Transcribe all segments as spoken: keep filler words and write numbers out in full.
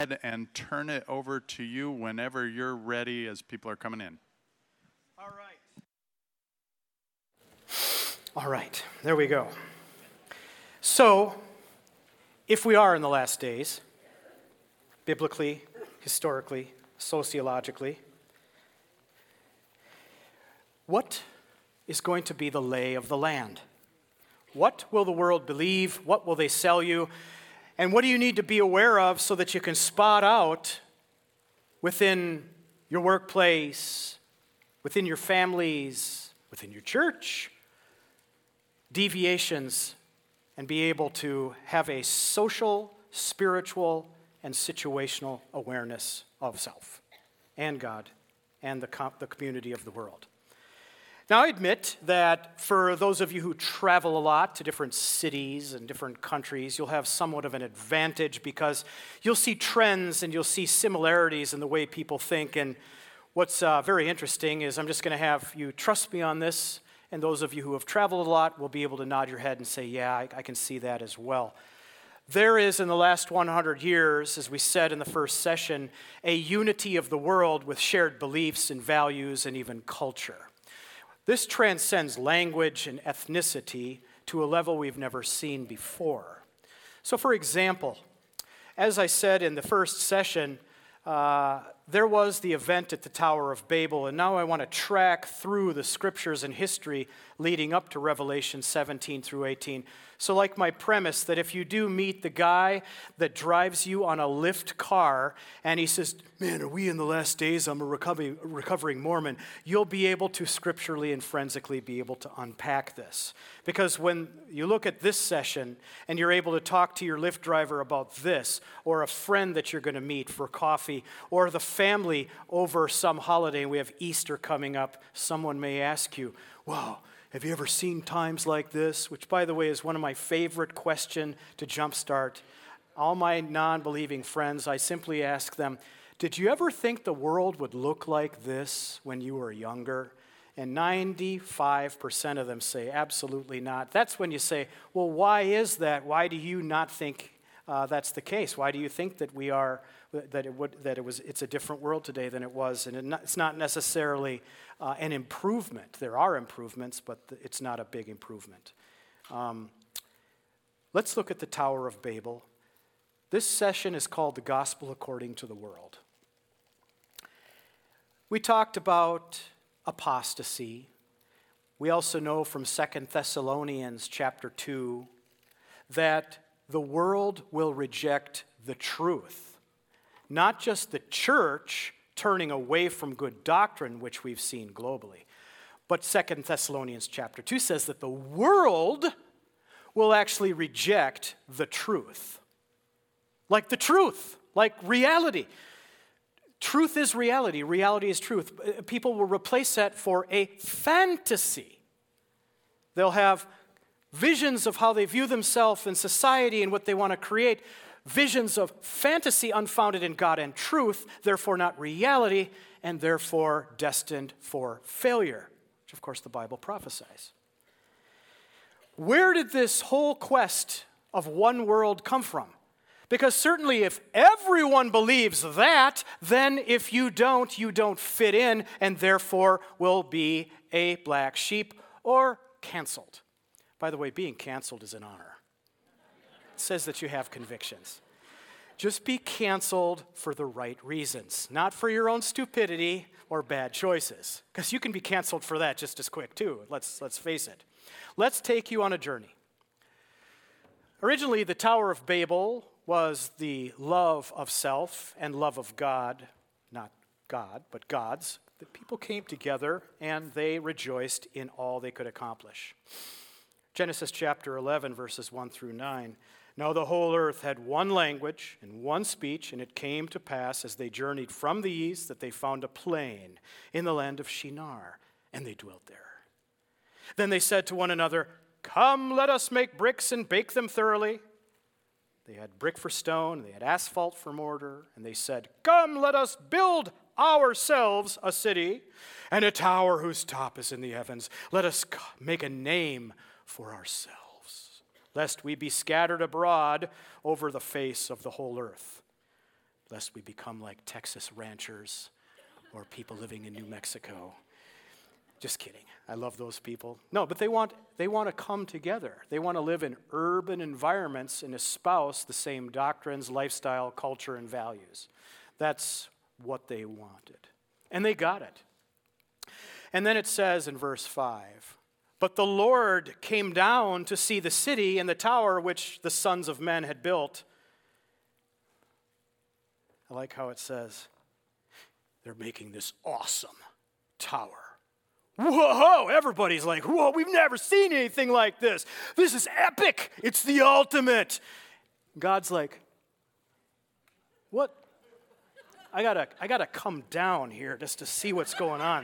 and turn it over to you whenever you're ready as people are coming in. All right. All right, there we go. So, if we are in the last days, biblically, historically, sociologically, what is going to be the lay of the land? What will the world believe? What will they sell you? And what do you need to be aware of so that you can spot out within your workplace, within your families, within your church, deviations, and be able to have a social, spiritual, and situational awareness of self and God and the, com- the community of the world? Now, I admit that for those of you who travel a lot to different cities and different countries, you'll have somewhat of an advantage because you'll see trends and you'll see similarities in the way people think. And what's uh, very interesting is I'm just going to have you trust me on this, and those of you who have traveled a lot will be able to nod your head and say, yeah, I, I can see that as well. There is, in the last one hundred years, as we said in the first session, a unity of the world with shared beliefs and values and even culture. This transcends language and ethnicity to a level we've never seen before. So, for example, as I said in the first session, uh, there was the event at the Tower of Babel, and now I want to track through the scriptures and history leading up to Revelation seventeen through eighteen. So like my premise, that if you do meet the guy that drives you on a Lyft car, and he says, man, are we in the last days? I'm a recovering, recovering Mormon. You'll be able to scripturally and forensically be able to unpack this. Because when you look at this session, and you're able to talk to your Lyft driver about this, or a friend that you're going to meet for coffee, or the family over some holiday, and we have Easter coming up, someone may ask you, wow, have you ever seen times like this? Which, by the way, is one of my favorite questions to jumpstart. All my non-believing friends, I simply ask them, did you ever think the world would look like this when you were younger? And ninety-five percent of them say, absolutely not. That's when you say, well, why is that? Why do you not think uh, that's the case? Why do you think that we are, that it would, that it was, it's a different world today than it was? And it not, it's not necessarily Uh, an improvement. There are improvements, but th- it's not a big improvement. Um, let's look at the Tower of Babel. This session is called The Gospel According to the World. We talked about apostasy. We also know from Second Thessalonians chapter two that the world will reject the truth. Not just the church turning away from good doctrine, which we've seen globally. But Second Thessalonians chapter two says that the world will actually reject the truth. Like the truth, like reality. Truth is reality. Reality is truth. People will replace that for a fantasy. They'll have visions of how they view themselves in society and what they want to create. Visions of fantasy unfounded in God and truth, therefore not reality, and therefore destined for failure, which of course the Bible prophesies. Where did this whole quest of one world come from? Because certainly if everyone believes that, then if you don't, you don't fit in, and therefore will be a black sheep or canceled. By the way, being canceled is an honor. Says that you have convictions. Just be canceled for the right reasons, not for your own stupidity or bad choices, because you can be canceled for that just as quick too. Let's let's face it. Let's take you on a journey. Originally, the Tower of Babel was the love of self and love of God, not God, but God's. The people came together and they rejoiced in all they could accomplish. Genesis chapter eleven, verses one through nine. Now the whole earth had one language and one speech, and it came to pass as they journeyed from the east that they found a plain in the land of Shinar, and they dwelt there. Then they said to one another, come, let us make bricks and bake them thoroughly. They had brick for stone, and they had asphalt for mortar, and they said, come, let us build ourselves a city, and a tower whose top is in the heavens. Let us make a name for ourselves, lest we be scattered abroad over the face of the whole earth. lest we become like Texas ranchers or people living in New Mexico. Just kidding. I love those people. No, but they want they want to come together. They want to live in urban environments and espouse the same doctrines, lifestyle, culture, and values. That's what they wanted. And they got it. And then it says in verse five, "But the Lord came down to see the city and the tower which the sons of men had built." I like how it says, they're making this awesome tower. Whoa, everybody's like, whoa, we've never seen anything like this. This is epic. It's the ultimate. God's like, what? I gotta, I gotta come down here just to see what's going on.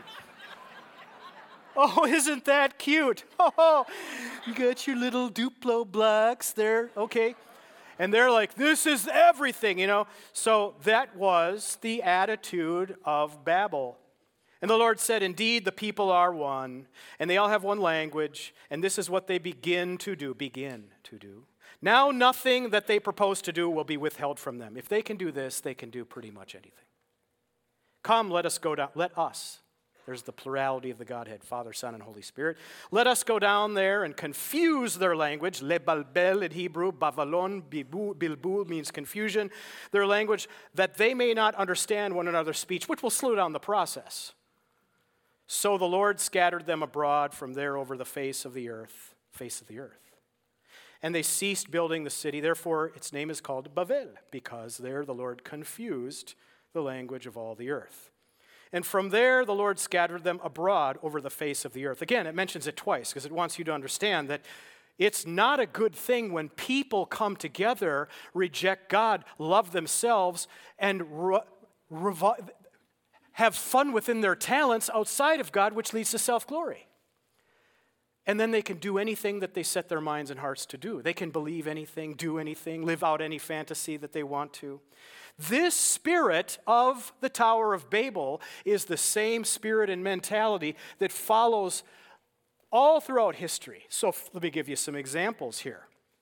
Oh, isn't that cute? Oh, you got your little Duplo blocks there, okay. And they're like, this is everything, you know. So that was the attitude of Babel. And the Lord said, indeed, the people are one, and they all have one language, and this is what they begin to do, begin to do. Now nothing that they propose to do will be withheld from them. If they can do this, they can do pretty much anything. Come, let us go down, let us. There's the plurality of the Godhead, Father, Son, and Holy Spirit. Let us go down there and confuse their language. Lebalbel in Hebrew, Bavalon, Bilbul means confusion. Their language, that they may not understand one another's speech, which will slow down the process. So the Lord scattered them abroad from there over the face of the earth, face of the earth. And they ceased building the city. Therefore, its name is called Bavel, because there the Lord confused the language of all the earth. And from there, the Lord scattered them abroad over the face of the earth. Again, it mentions it twice because it wants you to understand that it's not a good thing when people come together, reject God, love themselves, and re- revi- have fun within their talents outside of God, which leads to self-glory. And then they can do anything that they set their minds and hearts to do. They can believe anything, do anything, live out any fantasy that they want to. This spirit of the Tower of Babel is the same spirit and mentality that follows all throughout history. So let me give you some examples here.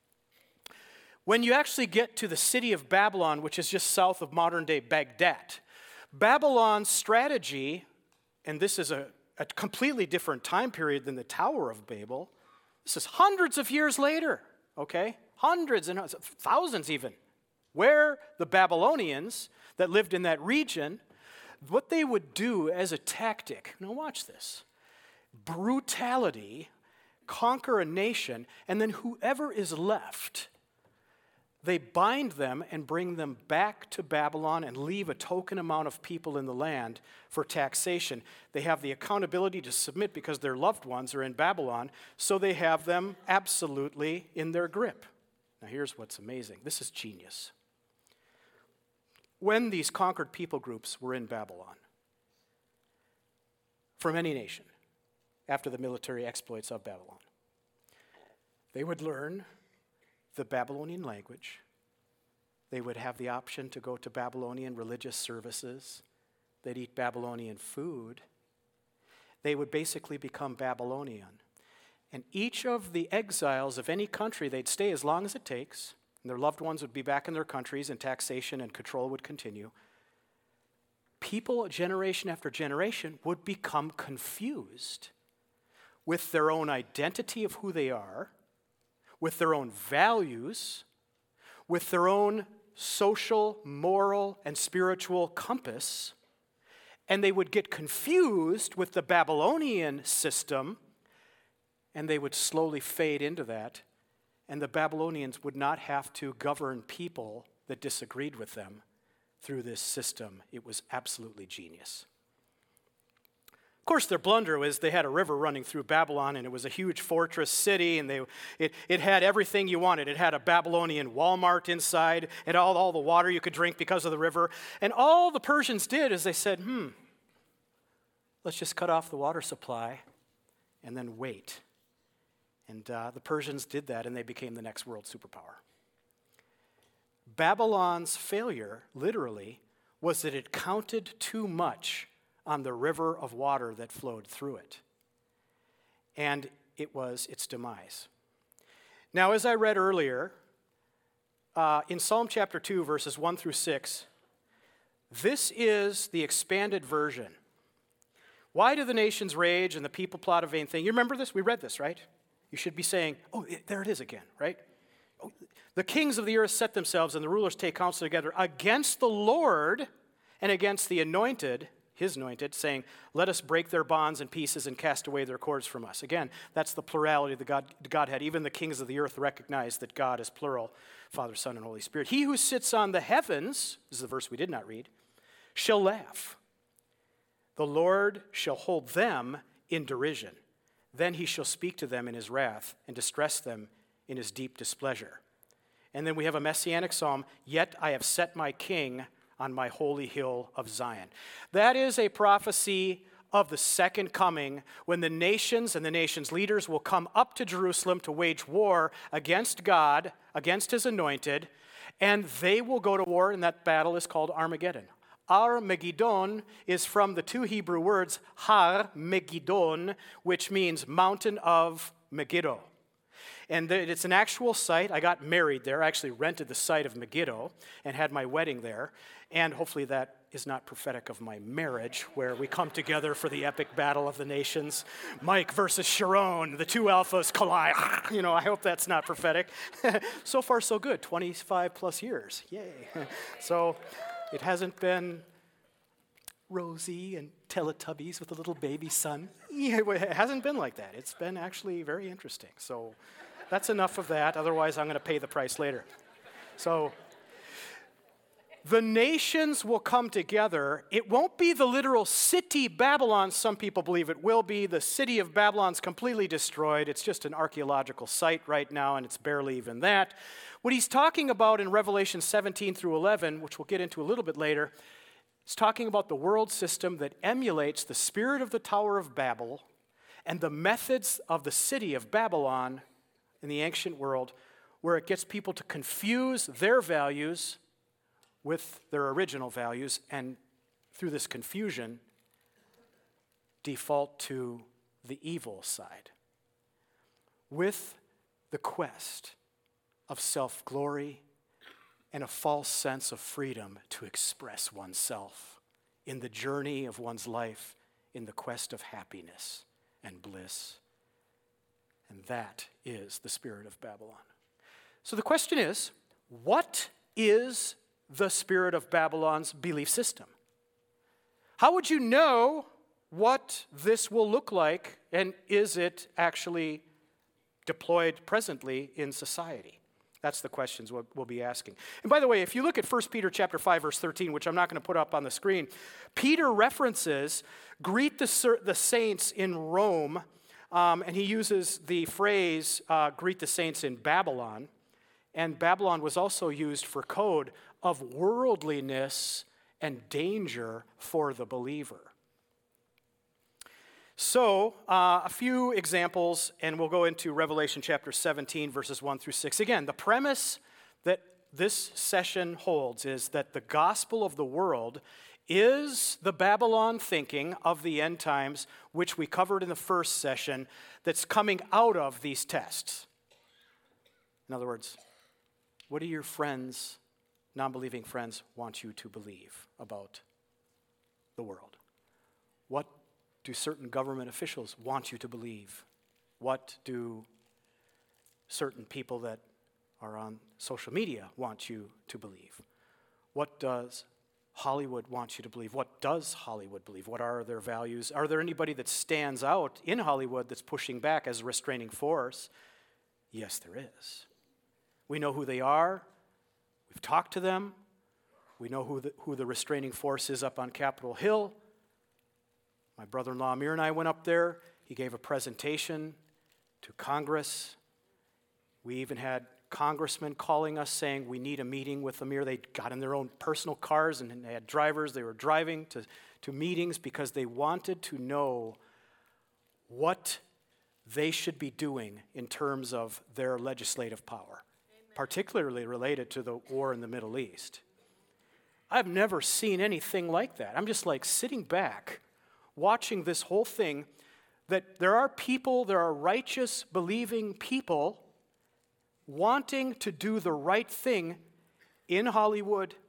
When you actually get to the city of Babylon, which is just south of modern-day Baghdad, Babylon's strategy, and this is a, a completely different time period than the Tower of Babel, this is hundreds of years later, okay? Hundreds and thousands even. Where the Babylonians that lived in that region, what they would do as a tactic, now watch this, brutality, conquer a nation, and then whoever is left, they bind them and bring them back to Babylon and leave a token amount of people in the land for taxation. They have the accountability to submit because their loved ones are in Babylon, so they have them absolutely in their grip. Now here's what's amazing. This is genius. When these conquered people groups were in Babylon, from any nation, after the military exploits of Babylon, they would learn the Babylonian language. They would have the option to go to Babylonian religious services. They'd eat Babylonian food. They would basically become Babylonian. And each of the exiles of any country, they'd stay as long as it takes, and their loved ones would be back in their countries, and taxation and control would continue. People, generation after generation, would become confused with their own identity of who they are, with their own values, with their own social, moral, and spiritual compass, and they would get confused with the Babylonian system, and they would slowly fade into that, and the Babylonians would not have to govern people that disagreed with them through this system. It was absolutely genius. Of course, their blunder was they had a river running through Babylon, and it was a huge fortress city, and they, it, it had everything you wanted. It had a Babylonian Walmart inside, it had all, all the water you could drink because of the river. And all the Persians did is they said, hmm, let's just cut off the water supply and then wait. And uh, the Persians did that, and they became the next world superpower. Babylon's failure, literally, was that it counted too much on the river of water that flowed through it. And it was its demise. Now, as I read earlier, uh, in Psalm chapter two, verses one through six, This is the expanded version. Why do the nations rage and the people plot a vain thing? You remember this? We read this, right? You should be saying, oh, it, there it is again, right? Oh, the kings of the earth set themselves and the rulers take counsel together against the Lord and against the anointed, his anointed, saying, let us break their bonds in pieces and cast away their cords from us. Again, that's the plurality of the, God, the Godhead. Even the kings of the earth recognize that God is plural, Father, Son, and Holy Spirit. He who sits on the heavens, this is the verse we did not read, shall laugh. The Lord shall hold them in derision. Then he shall speak to them in his wrath and distress them in his deep displeasure. And then we have a messianic psalm, yet I have set my king on my holy hill of Zion. That is a prophecy of the second coming, when the nations and the nations' leaders will come up to Jerusalem to wage war against God, against his anointed, and they will go to war, and that battle is called Armageddon. Armageddon is from the two Hebrew words, Har Megiddon, which means mountain of Megiddo. And it's an actual site. I got married there. I actually rented the site of Megiddo and had my wedding there. And hopefully that is not prophetic of my marriage, where we come together for the epic battle of the nations. Mike versus Sharon, the two alphas collide. You know, I hope that's not prophetic. So far, so good. twenty-five plus years. Yay. So it hasn't been Rosie and Teletubbies with a little baby son. It hasn't been like that. It's been actually very interesting. So that's enough of that. Otherwise, I'm going to pay the price later. So the nations will come together. It won't be the literal city Babylon. Some people believe it will be. The city of Babylon's completely destroyed. It's just an archaeological site right now, and it's barely even that. What he's talking about in Revelation seventeen through eleven, which we'll get into a little bit later, he's talking about the world system that emulates the spirit of the Tower of Babel and the methods of the city of Babylon in the ancient world, where it gets people to confuse their values with their original values, and through this confusion, default to the evil side, with the quest of self-glory and a false sense of freedom to express oneself in the journey of one's life, in the quest of happiness and bliss. And that is the spirit of Babylon. So the question is, what is the spirit of Babylon's belief system? How would you know what this will look like, and is it actually deployed presently in society? That's the questions we'll, we'll be asking. And by the way, if you look at First Peter chapter five, verse thirteen, which I'm not going to put up on the screen, Peter references, greet the, the saints in Rome, um, and he uses the phrase, uh, greet the saints in Babylon. And Babylon was also used for code of worldliness and danger for the believer. So, uh, a few examples, and we'll go into Revelation chapter seventeen, verses one through six. Again, the premise that this session holds is that the gospel of the world is the Babylon thinking of the end times, which we covered in the first session, that's coming out of these tests. In other words, what do your friends, non-believing friends, want you to believe about the world? What do certain government officials want you to believe? What do certain people that are on social media want you to believe? What does Hollywood want you to believe? What does Hollywood believe? What are their values? Are there anybody that stands out in Hollywood that's pushing back as a restraining force? Yes, there is. We know who they are. We've talked to them. We know who the, who the restraining force is up on Capitol Hill. My brother-in-law Amir and I went up there. He gave a presentation to Congress. We even had congressmen calling us saying we need a meeting with Amir. They got in their own personal cars and they had drivers. They were driving to, to meetings because they wanted to know what they should be doing in terms of their legislative power, particularly related to the war in the Middle East. I've never seen anything like that. I'm just like sitting back, watching this whole thing, that there are people, there are righteous, believing people wanting to do the right thing in Hollywood,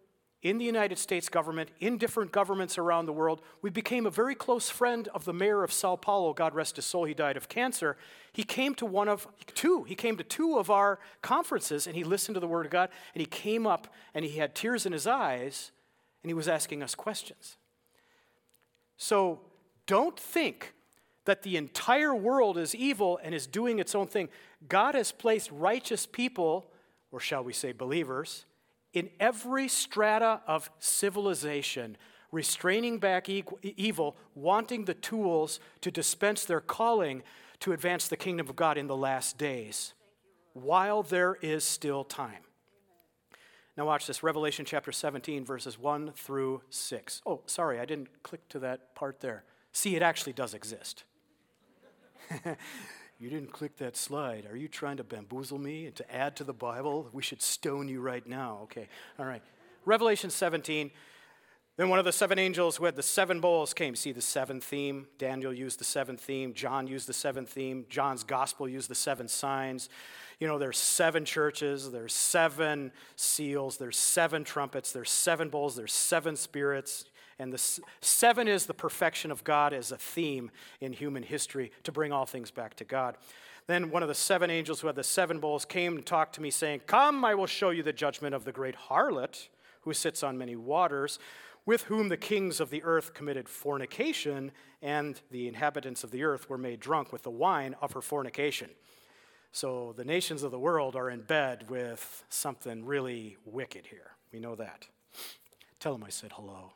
in the United States government, in different governments around the world. We became a very close friend of the mayor of Sao Paulo. God rest his soul, he died of cancer. He came to one of two, he came to two of our conferences, and he listened to the Word of God, and he came up, and he had tears in his eyes, and he was asking us questions. So don't think that the entire world is evil and is doing its own thing. God has placed righteous people, or shall we say believers, in every strata of civilization, restraining back e- evil, wanting the tools to dispense their calling to advance the kingdom of God in the last days, while there is still time. Now watch this, Revelation chapter seventeen, verses one through six. Oh, sorry, I didn't click to that part there. See, it actually does exist. You didn't click that slide. Are you trying to bamboozle me and to add to the Bible? We should stone you right now. Okay, all right. Revelation seventeen. Then one of the seven angels who had the seven bowls came. See the seventh theme? Daniel used the seventh theme. John used the seventh theme. John's gospel used the seven signs. You know, there's seven churches. There's seven seals. There's seven trumpets. There's seven bowls. There's seven spirits. And the s- seven is the perfection of God as a theme in human history to bring all things back to God. Then one of the seven angels who had the seven bowls came and talked to me saying, "Come, I will show you the judgment of the great harlot who sits on many waters, with whom the kings of the earth committed fornication, and the inhabitants of the earth were made drunk with the wine of her fornication." So the nations of the world are in bed with something really wicked here. We know that. Tell them I said hello.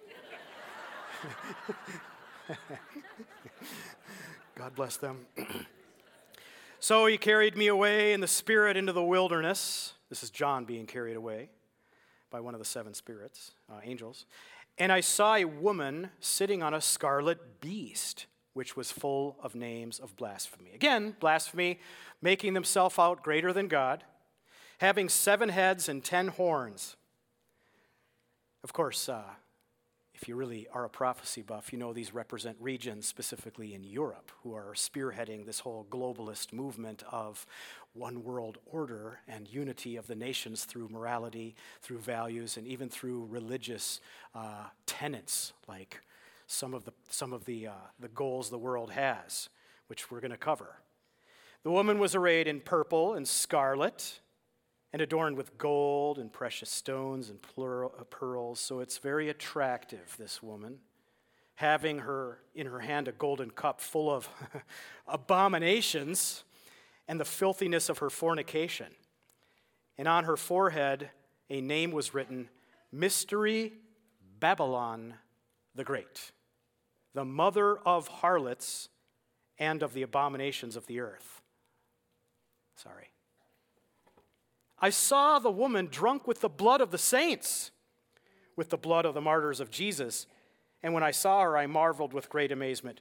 God bless them. So he carried me away in the spirit into the wilderness. This is John being carried away by one of the seven spirits, uh, angels. And I saw a woman sitting on a scarlet beast, which was full of names of blasphemy. Again, blasphemy, making themselves out greater than God, having seven heads and ten horns. Of course, uh, if you really are a prophecy buff, you know these represent regions, specifically in Europe, who are spearheading this whole globalist movement of one world order and unity of the nations through morality, through values, and even through religious uh, tenets, like some of the some of the uh, the goals the world has, which we're going to cover. The woman was arrayed in purple and scarlet, and adorned with gold and precious stones and plural, uh, pearls. So it's very attractive, this woman, having her in her hand a golden cup full of abominations and the filthiness of her fornication. And on her forehead a name was written, Mystery Babylon the Great, the mother of harlots and of the abominations of the earth. Sorry. I saw the woman drunk with the blood of the saints, with the blood of the martyrs of Jesus. And when I saw her, I marveled with great amazement.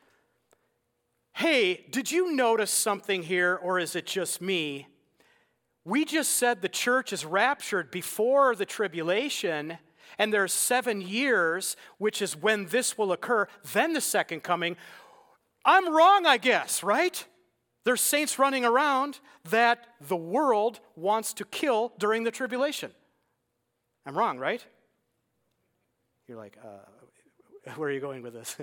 Hey, did you notice something here, or is it just me? We just said the church is raptured before the tribulation, and there's seven years, which is when this will occur, then the second coming. I'm wrong, I guess, right? There's saints running around that the world wants to kill during the tribulation. I'm wrong, right? You're like, uh, where are you going with this?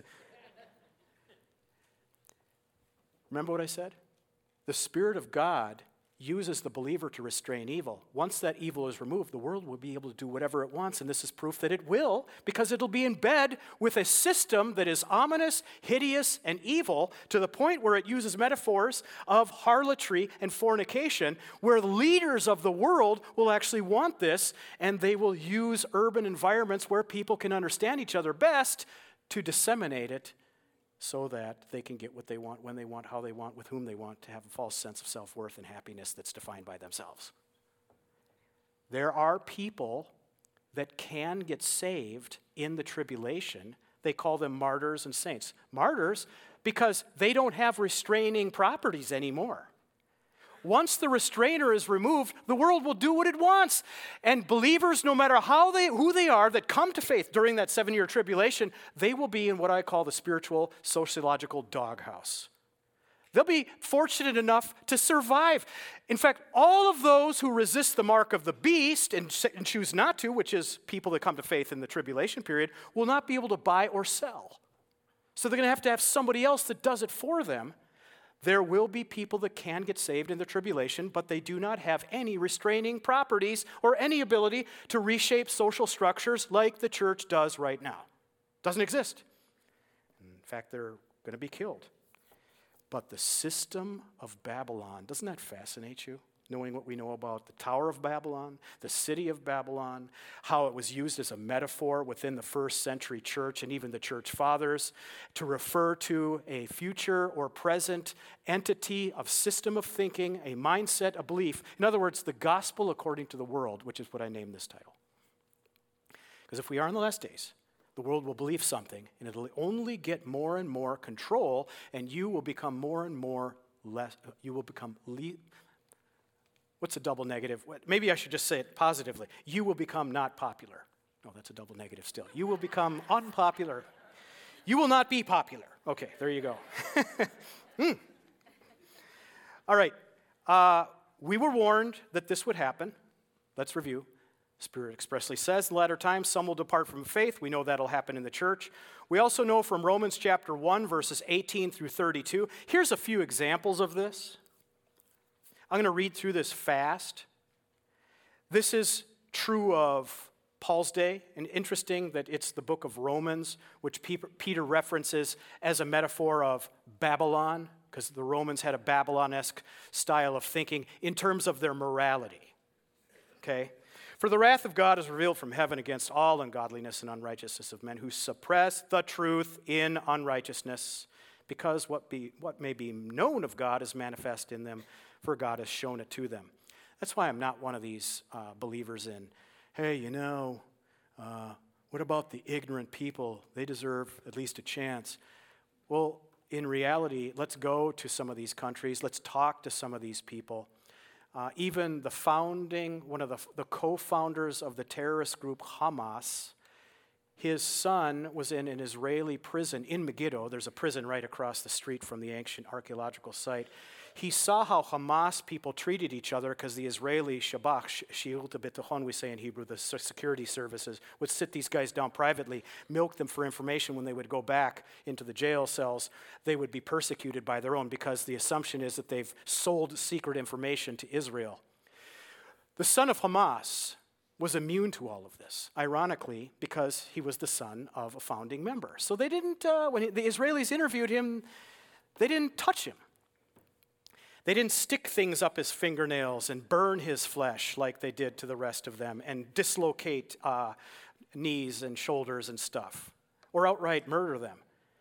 Remember what I said? The Spirit of God uses the believer to restrain evil. Once that evil is removed, the world will be able to do whatever it wants, and this is proof that it will, because it'll be in bed with a system that is ominous, hideous, and evil, to the point where it uses metaphors of harlotry and fornication, where the leaders of the world will actually want this, and they will use urban environments where people can understand each other best to disseminate it, so that they can get what they want, when they want, how they want, with whom they want, to have a false sense of self-worth and happiness that's defined by themselves. There are people that can get saved in the tribulation. They call them martyrs and saints. Martyrs because they don't have restraining properties anymore. Once the restrainer is removed, the world will do what it wants. And believers, no matter how they, who they are that come to faith during that seven-year tribulation, they will be in what I call the spiritual sociological doghouse. They'll be fortunate enough to survive. In fact, all of those who resist the mark of the beast and, and choose not to, which is people that come to faith in the tribulation period, will not be able to buy or sell. So they're going to have to have somebody else that does it for them. There will be people that can get saved in the tribulation, but they do not have any restraining properties or any ability to reshape social structures like the church does right now. Doesn't exist. In fact, they're going to be killed. But the system of Babylon, doesn't that fascinate you? Knowing what we know about the Tower of Babylon, the city of Babylon, how it was used as a metaphor within the first century church and even the church fathers to refer to a future or present entity of system of thinking, a mindset, a belief. In other words, the gospel according to the world, which is what I named this title. Because if we are in the last days, the world will believe something, and it'll only get more and more control, and you will become more and more less, you will become, le- what's a double negative? Maybe I should just say it positively. You will become not popular. No, that's a double negative still. You will become unpopular. You will not be popular. Okay, there you go. hmm. All right. Uh, we were warned that this would happen. Let's review. Spirit expressly says in the latter times, some will depart from faith. We know that'll happen in the church. We also know from Romans chapter one, verses eighteen through thirty-two. Here's a few examples of this. I'm going to read through this fast. This is true of Paul's day, and interesting that it's the book of Romans, which Peter references as a metaphor of Babylon, because the Romans had a Babylon-esque style of thinking in terms of their morality. Okay? For the wrath of God is revealed from heaven against all ungodliness and unrighteousness of men who suppress the truth in unrighteousness, because what, be, what may be known of God is manifest in them, for God has shown it to them. That's why I'm not one of these uh, believers in, hey, you know, uh, what about the ignorant people? They deserve at least a chance. Well, in reality, let's go to some of these countries. Let's talk to some of these people. Uh, even the founding, one of the, the co-founders of the terrorist group Hamas, his son was in an Israeli prison in Megiddo. There's a prison right across the street from the ancient archaeological site. He saw how Hamas people treated each other because the Israeli Shabak, Shi'ut B'Tachon, we say in Hebrew, the security services, would sit these guys down privately, milk them for information when they would go back into the jail cells. They would be persecuted by their own because the assumption is that they've sold secret information to Israel. The son of Hamas was immune to all of this, ironically, because he was the son of a founding member. So they didn't, uh, when he, the Israelis interviewed him, they didn't touch him. They didn't stick things up his fingernails and burn his flesh like they did to the rest of them and dislocate uh, knees and shoulders and stuff, or outright murder them.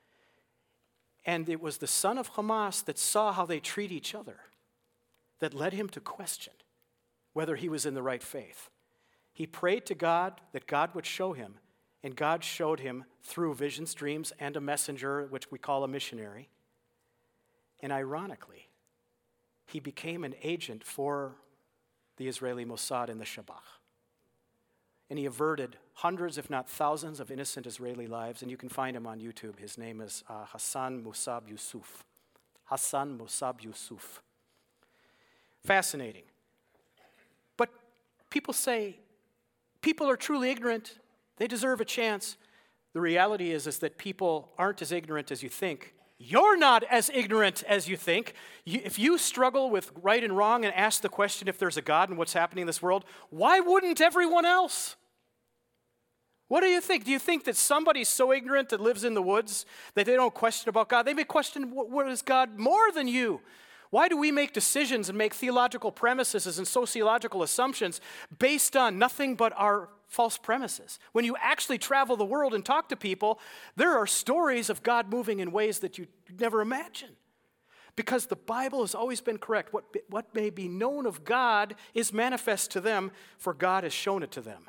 And it was the son of Hamas that saw how they treat each other that led him to question whether he was in the right faith. He prayed to God that God would show him, and God showed him through visions, dreams, and a messenger, which we call a missionary. And ironically, he became an agent for the Israeli Mossad and the Shabak. And he averted hundreds, if not thousands, of innocent Israeli lives, and you can find him on YouTube. His name is uh, Hassan Musab Yusuf. Hassan Musab Yusuf. Fascinating. But people say, people are truly ignorant. They deserve a chance. The reality is, is that people aren't as ignorant as you think. You're not as ignorant as you think. You, if you struggle with right and wrong and ask the question if there's a God and what's happening in this world, why wouldn't everyone else? What do you think? Do you think that somebody's so ignorant that lives in the woods that they don't question about God? They may question, what, what is God more than you? Why do we make decisions and make theological premises and sociological assumptions based on nothing but our false premises? When you actually travel the world and talk to people, there are stories of God moving in ways that you never imagine. Because the Bible has always been correct. What, what may be known of God is manifest to them, for God has shown it to them.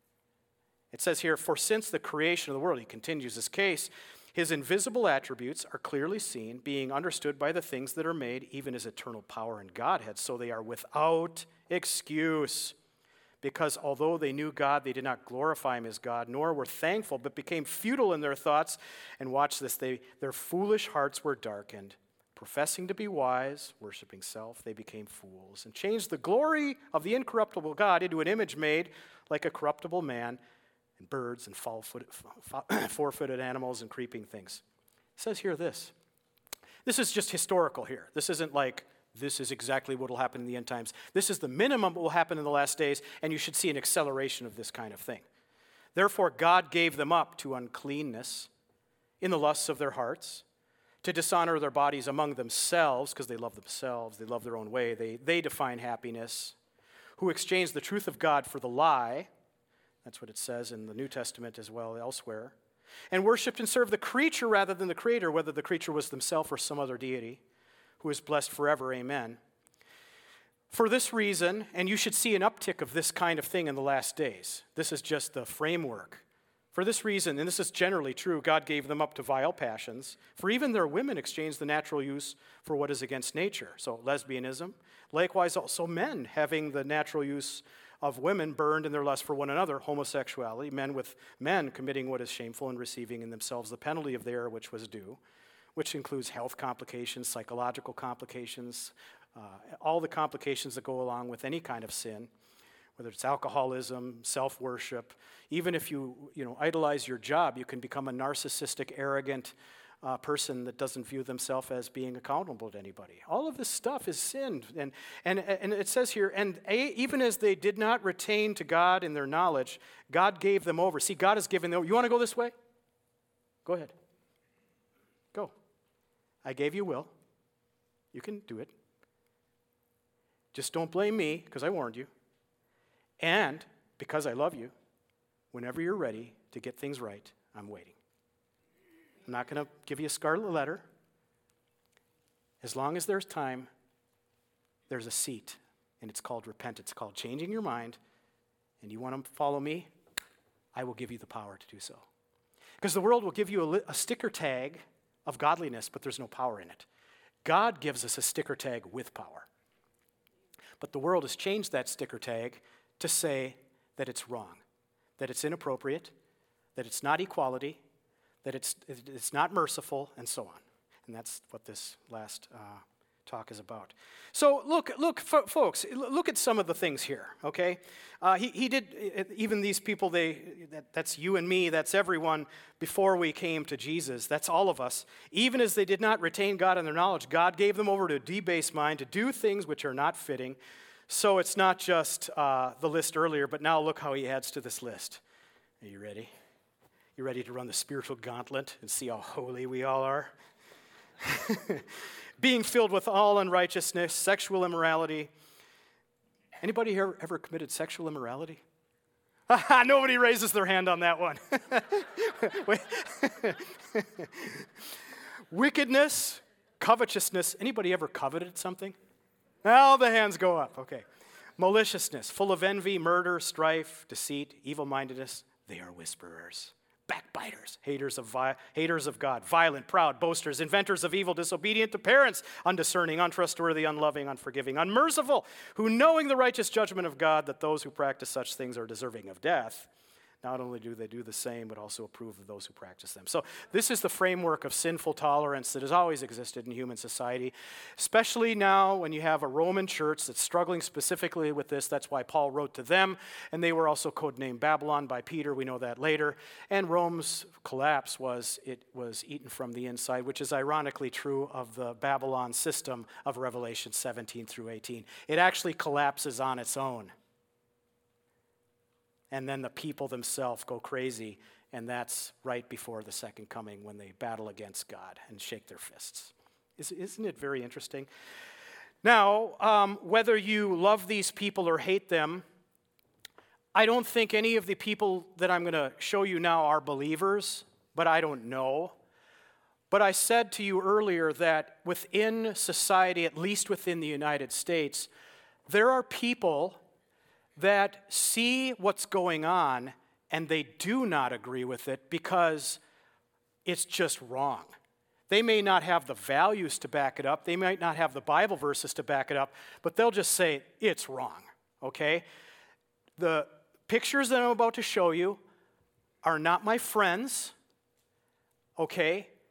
It says here, for since the creation of the world, he continues his case, his invisible attributes are clearly seen, being understood by the things that are made, even his eternal power and Godhead, so they are without excuse. Because although they knew God, they did not glorify him as God, nor were thankful, but became futile in their thoughts. And watch this, they, their foolish hearts were darkened. Professing to be wise, worshiping self, they became fools and changed the glory of the incorruptible God into an image made like a corruptible man and birds and four-footed, four-footed animals and creeping things. It says here this. This is just historical here. This isn't like this is exactly what will happen in the end times. This is the minimum what will happen in the last days, and you should see an acceleration of this kind of thing. Therefore, God gave them up to uncleanness in the lusts of their hearts, to dishonor their bodies among themselves, because they love themselves, they love their own way, they, they define happiness, who exchanged the truth of God for the lie. That's what it says in the New Testament as well elsewhere. And worshipped and served the creature rather than the Creator, whether the creature was themselves or some other deity, who is blessed forever. Amen. For this reason, and you should see an uptick of this kind of thing in the last days. This is just the framework. For this reason, and this is generally true, God gave them up to vile passions. For even their women exchanged the natural use for what is against nature. So lesbianism. Likewise also men having the natural use of women burned in their lust for one another, homosexuality, men with men committing what is shameful and receiving in themselves the penalty of the error which was due, which includes health complications, psychological complications, uh, all the complications that go along with any kind of sin, whether it's alcoholism, self-worship. Even if you, you know, idolize your job, you can become a narcissistic, arrogant uh, person that doesn't view themselves as being accountable to anybody. All of this stuff is sin. And, and, and it says here, and a, even as they did not retain to God in their knowledge, God gave them over. See, God has given them over. You want to go this way? Go ahead. Go. I gave you will. You can do it. Just don't blame me, because I warned you. And because I love you, whenever you're ready to get things right, I'm waiting. I'm not going to give you a scarlet letter. As long as there's time, there's a seat, and it's called repentance. It's called changing your mind, and you want to follow me, I will give you the power to do so. Because the world will give you a, li- a sticker tag of godliness, but there's no power in it. God gives us a sticker tag with power. But the world has changed that sticker tag to say that it's wrong, that it's inappropriate, that it's not equality, that it's it's not merciful, and so on. And that's what this last uh, talk is about. So look, look, fo- folks, look at some of the things here, okay? Uh, he, he did, even these people, they that, that's you and me, that's everyone before we came to Jesus, that's all of us. Even as they did not retain God in their knowledge, God gave them over to a debased mind to do things which are not fitting. So it's not just uh, the list earlier, but now look how he adds to this list. Are you ready? You ready to run the spiritual gauntlet and see how holy we all are? Being filled with all unrighteousness, sexual immorality. Anybody here ever committed sexual immorality? Nobody raises their hand on that one. Wickedness, covetousness. Anybody ever coveted something? All the hands go up. Okay. Maliciousness, full of envy, murder, strife, deceit, evil-mindedness. They are whisperers. Backbiters, haters of vi- haters of God, violent, proud, boasters, inventors of evil, disobedient to parents, undiscerning, untrustworthy, unloving, unforgiving, unmerciful, who knowing the righteous judgment of God that those who practice such things are deserving of death, not only do they do the same, but also approve of those who practice them. So this is the framework of sinful tolerance that has always existed in human society, especially now when you have a Roman church that's struggling specifically with this. That's why Paul wrote to them, and they were also codenamed Babylon by Peter. We know that later. And Rome's collapse was it was eaten from the inside, which is ironically true of the Babylon system of Revelation seventeen through eighteen. It actually collapses on its own. And then the people themselves go crazy, and that's right before the second coming when they battle against God and shake their fists. Isn't it very interesting? Now, um, whether you love these people or hate them, I don't think any of the people that I'm going to show you now are believers, but I don't know. But I said to you earlier that within society, at least within the United States, there are people that see what's going on and they do not agree with it because it's just wrong. They may not have the values to back it up. They might not have the Bible verses to back it up, but they'll just say it's wrong, okay? The pictures that I'm about to show you are not my friends, okay?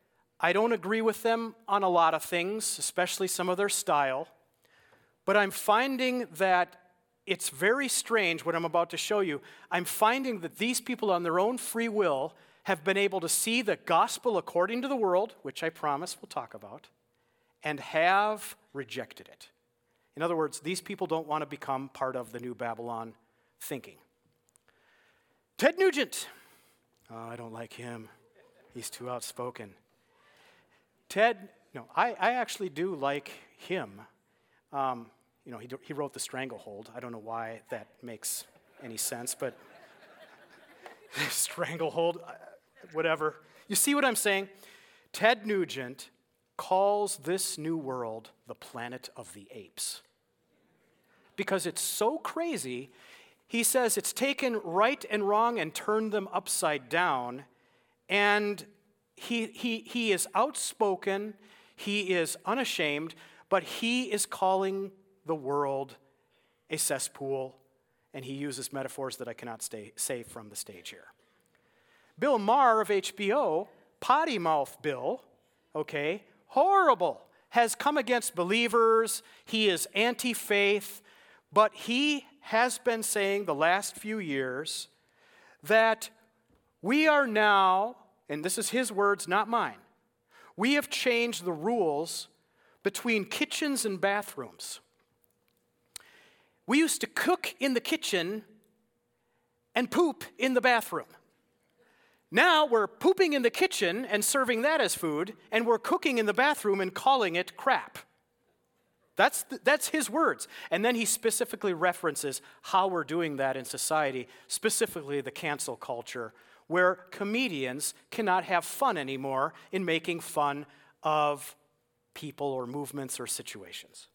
I don't agree with them on a lot of things, especially some of their style, but I'm finding that it's very strange what I'm about to show you. I'm finding that these people on their own free will have been able to see the gospel according to the world, which I promise we'll talk about, and have rejected it. In other words, these people don't want to become part of the new Babylon thinking. Ted Nugent. Oh, I don't like him. He's too outspoken. Ted, no, I, I actually do like him. Um, you know, he, he wrote The Stranglehold. I don't know why that makes any sense, but Stranglehold, whatever. You see what I'm saying? Ted Nugent calls this new world the planet of the apes. Because it's so crazy, he says it's taken right and wrong and turned them upside down, and he, he, he is outspoken, he is unashamed, but he is calling the world a cesspool, and he uses metaphors that I cannot stay, say from the stage here. Bill Maher of H B O, potty mouth Bill, okay, horrible, has come against believers, he is anti-faith, but he has been saying the last few years that we are now, and this is his words, not mine, we have changed the rules between kitchens and bathrooms. We used to cook in the kitchen and poop in the bathroom. Now we're pooping in the kitchen and serving that as food, and we're cooking in the bathroom and calling it crap. That's, the, that's his words. And then he specifically references how we're doing that in society, specifically the cancel culture, where comedians cannot have fun anymore in making fun of people or movements or situations.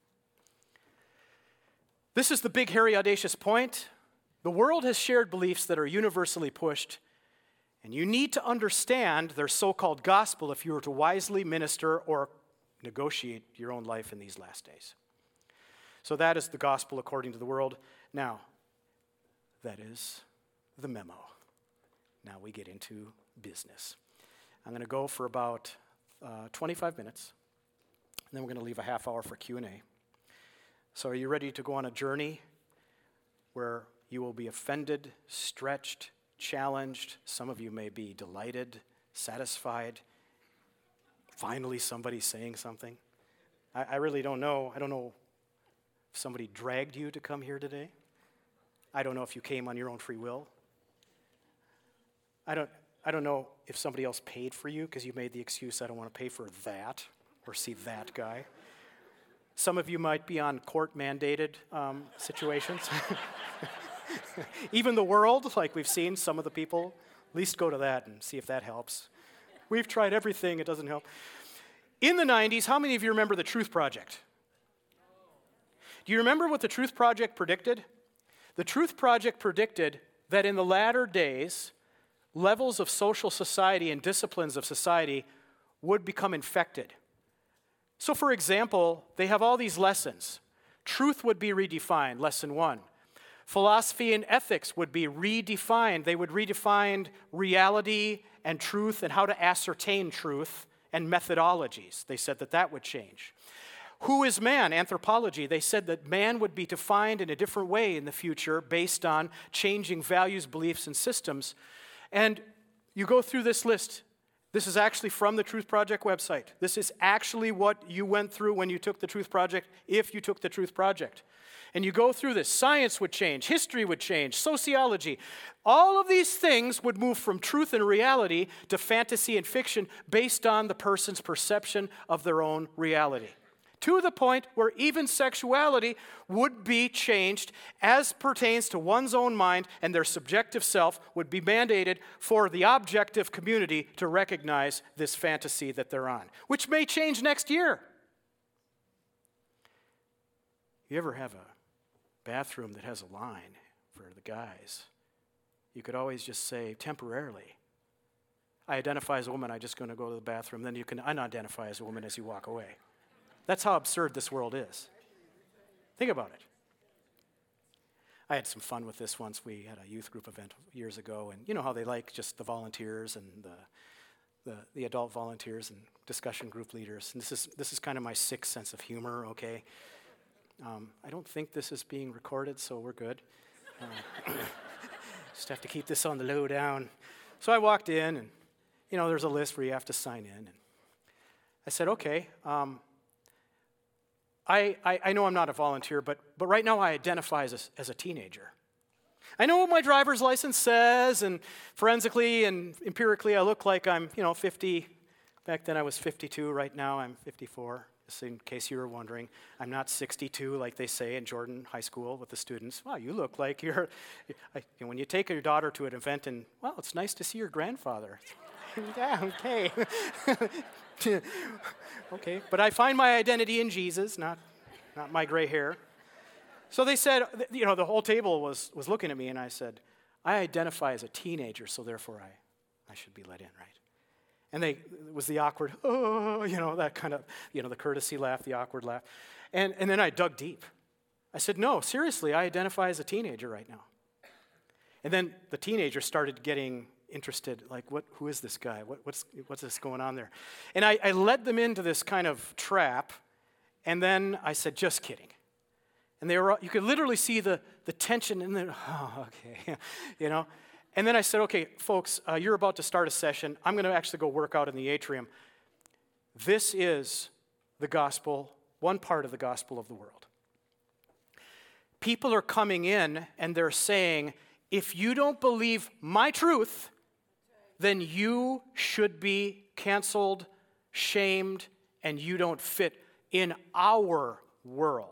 This is the big, hairy, audacious point. The world has shared beliefs that are universally pushed, and you need to understand their so-called gospel if you were to wisely minister or negotiate your own life in these last days. So that is the gospel according to the world. Now, that is the memo. Now we get into business. I'm going to go for about uh, twenty-five minutes, and then we're going to leave a half hour for Q and A. So are you ready to go on a journey where you will be offended, stretched, challenged? Some of you may be delighted, satisfied. Finally, somebody's saying something. I, I really don't know. I don't know if somebody dragged you to come here today. I don't know if you came on your own free will. I don't, I don't know if somebody else paid for you because you made the excuse, I don't want to pay for that or see that guy. Some of you might be on court-mandated um, situations. Even the world, like we've seen, some of the people, at least go to that and see if that helps. We've tried everything, it doesn't help. In the nineties, how many of you remember the Truth Project? Do you remember what the Truth Project predicted? The Truth Project predicted that in the latter days, levels of social society and disciplines of society would become infected. So for example, they have all these lessons. Truth would be redefined, lesson one. Philosophy and ethics would be redefined. They would redefine reality and truth and how to ascertain truth and methodologies. They said that that would change. Who is man? Anthropology. They said that man would be defined in a different way in the future based on changing values, beliefs, and systems. And you go through this list. This is actually from the Truth Project website. This is actually what you went through when you took the Truth Project, if you took the Truth Project. And you go through this. Science would change. History would change. Sociology. All of these things would move from truth and reality to fantasy and fiction based on the person's perception of their own reality. To the point where even sexuality would be changed as pertains to one's own mind, and their subjective self would be mandated for the objective community to recognize this fantasy that they're on, which may change next year. You ever have a bathroom that has a line for the guys? You could always just say temporarily, I identify as a woman, I'm just going to go to the bathroom. Then you can unidentify as a woman as you walk away. That's how absurd this world is. Think about it. I had some fun with this once. We had a youth group event years ago, and you know how they like just the volunteers and the, the, the adult volunteers and discussion group leaders. And this is, this is kind of my sixth sense of humor, okay? Um, I don't think this is being recorded, so we're good. Uh, just have to keep this on the low down. So I walked in, and, you know, there's a list where you have to sign in. And I said, okay, um, I, I, I know I'm not a volunteer, but, but right now I identify as a, as a teenager. I know what my driver's license says, and forensically and empirically I look like I'm, you know, fifty. Back then I was fifty-two. Right now I'm fifty-four, just in case you were wondering. I'm not sixty-two like they say in Jordan High School with the students. Wow, you look like you're, I, and when you take your daughter to an event and, well, it's nice to see your grandfather. Yeah, okay. Okay, but I find my identity in Jesus, not, not my gray hair. So they said, you know, the whole table was, was looking at me, and I said, I identify as a teenager, so therefore I, I should be let in, right? And they, it was the awkward, oh, you know, that kind of, you know, the courtesy laugh, the awkward laugh. And, and then I dug deep. I said, no, seriously, I identify as a teenager right now. And then the teenager started getting interested, like, what? Who is this guy? What, what's, what's this going on there? And I, I led them into this kind of trap, and then I said, just kidding. And they were, you could literally see the, the tension in the, oh, okay, you know. And then I said, okay, folks, uh, you're about to start a session. I'm going to actually go work out in the atrium. This is the gospel, one part of the gospel of the world. People are coming in and they're saying, if you don't believe my truth, then you should be canceled, shamed, and you don't fit in our world.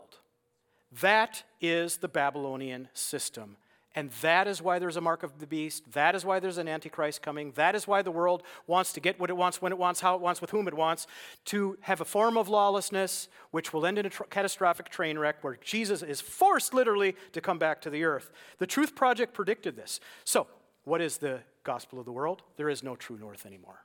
That is the Babylonian system. And that is why there's a mark of the beast. That is why there's an antichrist coming. That is why the world wants to get what it wants, when it wants, how it wants, with whom it wants, to have a form of lawlessness which will end in a tr- catastrophic train wreck where Jesus is forced literally to come back to the earth. The Truth Project predicted this. So, what is the gospel of the world? There is no true north anymore.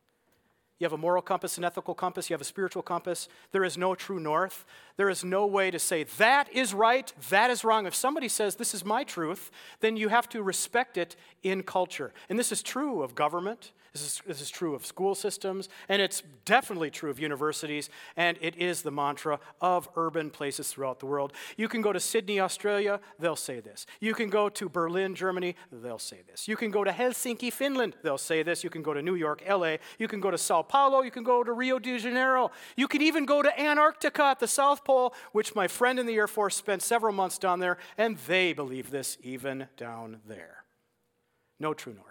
You have a moral compass, an ethical compass, you have a spiritual compass. There is no true north. There is no way to say, that is right, that is wrong. If somebody says, this is my truth, then you have to respect it in culture. And this is true of government. This is, this is true of school systems, and it's definitely true of universities, and it is the mantra of urban places throughout the world. You can go to Sydney, Australia, they'll say this. You can go to Berlin, Germany, they'll say this. You can go to Helsinki, Finland, they'll say this. You can go to New York, L A. You can go to Sao Paulo. You can go to Rio de Janeiro. You can even go to Antarctica at the South Pole, which my friend in the Air Force spent several months down there, and they believe this even down there. No true north.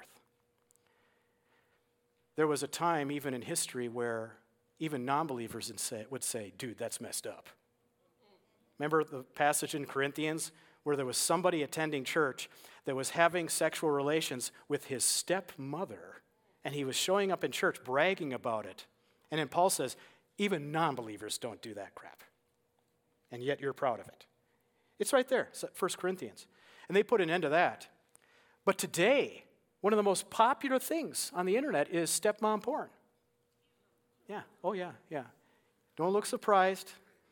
There was a time, even in history, where even non-believers would say, dude, that's messed up. Remember the passage in Corinthians where there was somebody attending church that was having sexual relations with his stepmother, and he was showing up in church bragging about it. And then Paul says, even non-believers don't do that crap. And yet you're proud of it. It's right there, First Corinthians. And they put an end to that. But today, one of the most popular things on the internet is stepmom porn. Yeah, oh yeah, yeah. Don't look surprised.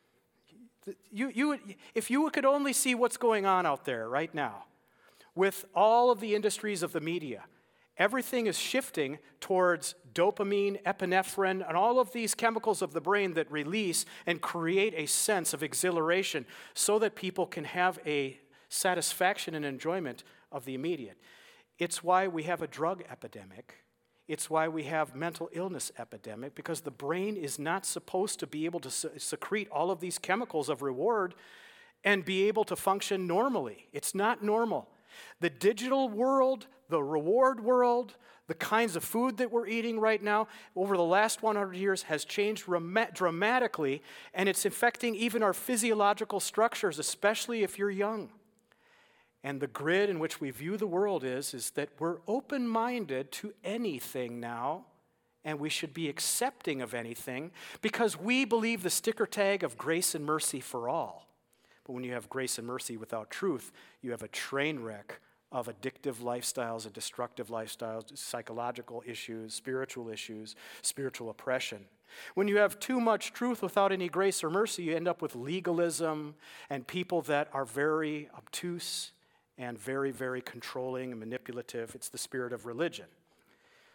You, you, if you could only see what's going on out there right now with all of the industries of the media, everything is shifting towards dopamine, epinephrine, and all of these chemicals of the brain that release and create a sense of exhilaration so that people can have a satisfaction and enjoyment of the immediate. It's why we have a drug epidemic. It's why we have mental illness epidemic, because the brain is not supposed to be able to secrete all of these chemicals of reward and be able to function normally. It's not normal. The digital world, the reward world, the kinds of food that we're eating right now over the last one hundred years has changed dramatically, and it's affecting even our physiological structures, especially if you're young. And the grid in which we view the world is, is that we're open-minded to anything now, and we should be accepting of anything because we believe the sticker tag of grace and mercy for all. But when you have grace and mercy without truth, you have a train wreck of addictive lifestyles and destructive lifestyles, psychological issues, spiritual issues, spiritual oppression. When you have too much truth without any grace or mercy, you end up with legalism and people that are very obtuse and very, very controlling and manipulative. It's the spirit of religion.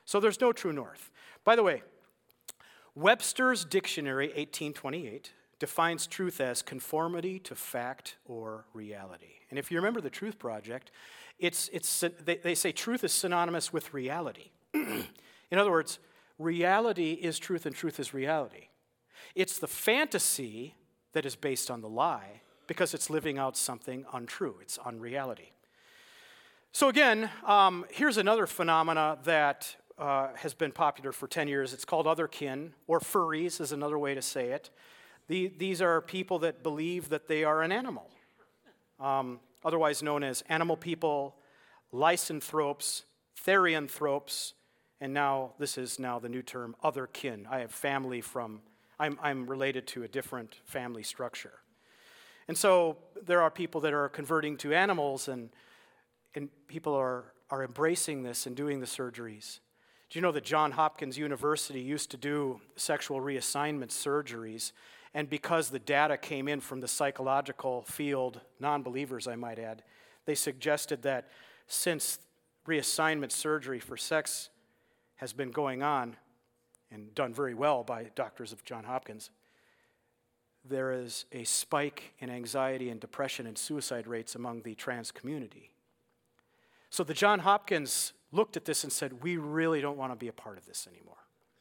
So there's no true north. By the way, Webster's Dictionary, eighteen twenty-eight, defines truth as conformity to fact or reality. And if you remember the Truth Project, it's, it's, they, they say truth is synonymous with reality. In other words, reality is truth and truth is reality. It's the fantasy that is based on the lie because it's living out something untrue. It's unreality. So again, um, here's another phenomena that uh, has been popular for ten years. It's called otherkin, or furries is another way to say it. The, these are people that believe that they are an animal, um, otherwise known as animal people, lycanthropes, therianthropes, and now this is now the new term, otherkin. I have family from, I'm, I'm related to a different family structure. And so there are people that are converting to animals, and, and people are, are embracing this and doing the surgeries. Do you know that Johns Hopkins University used to do sexual reassignment surgeries, and because the data came in from the psychological field, non-believers I might add, they suggested that since reassignment surgery for sex has been going on and done very well by doctors of Johns Hopkins, there is a spike in anxiety and depression and suicide rates among the trans community. So the Johns Hopkins looked at this and said, we really don't want to be a part of this anymore.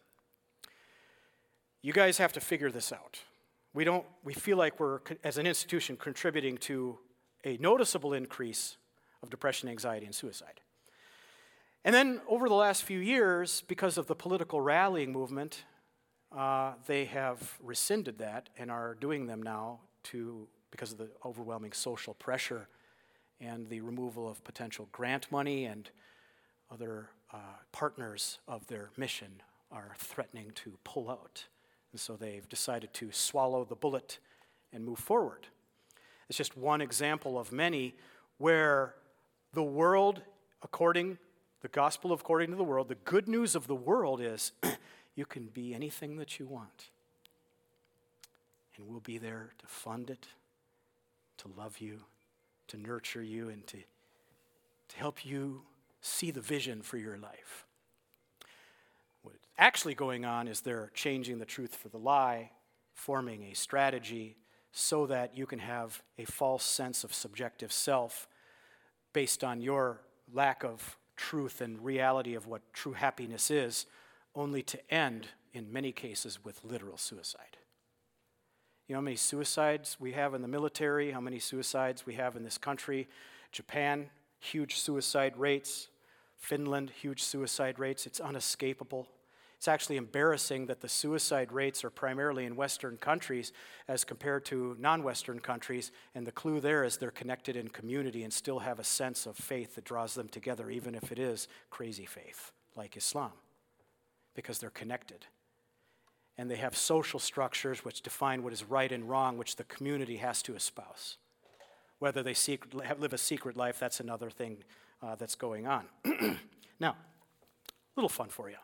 You guys have to figure this out. We don't, we feel like we're, as an institution, contributing to a noticeable increase of depression, anxiety, and suicide. And then over the last few years, because of the political rallying movement, uh, they have rescinded that and are doing them now to, because of the overwhelming social pressure and the removal of potential grant money, and other uh, partners of their mission are threatening to pull out. And so they've decided to swallow the bullet and move forward. It's just one example of many where the world, according, the gospel according to the world, the good news of the world is you can be anything that you want. And we'll be there to fund it, to love you, to nurture you, and to, to help you see the vision for your life. What's actually going on is they're changing the truth for the lie, forming a strategy so that you can have a false sense of subjective self based on your lack of truth and reality of what true happiness is, only to end, in many cases, with literal suicide. You know how many suicides we have in the military, how many suicides we have in this country? Japan, huge suicide rates. Finland, huge suicide rates. It's unescapable. It's actually embarrassing that the suicide rates are primarily in Western countries as compared to non-Western countries, and the clue there is they're connected in community and still have a sense of faith that draws them together, even if it is crazy faith, like Islam, because they're connected. And they have social structures which define what is right and wrong, which the community has to espouse. Whether they secret, live a secret life, that's another thing uh, that's going on. Now, a little fun for you.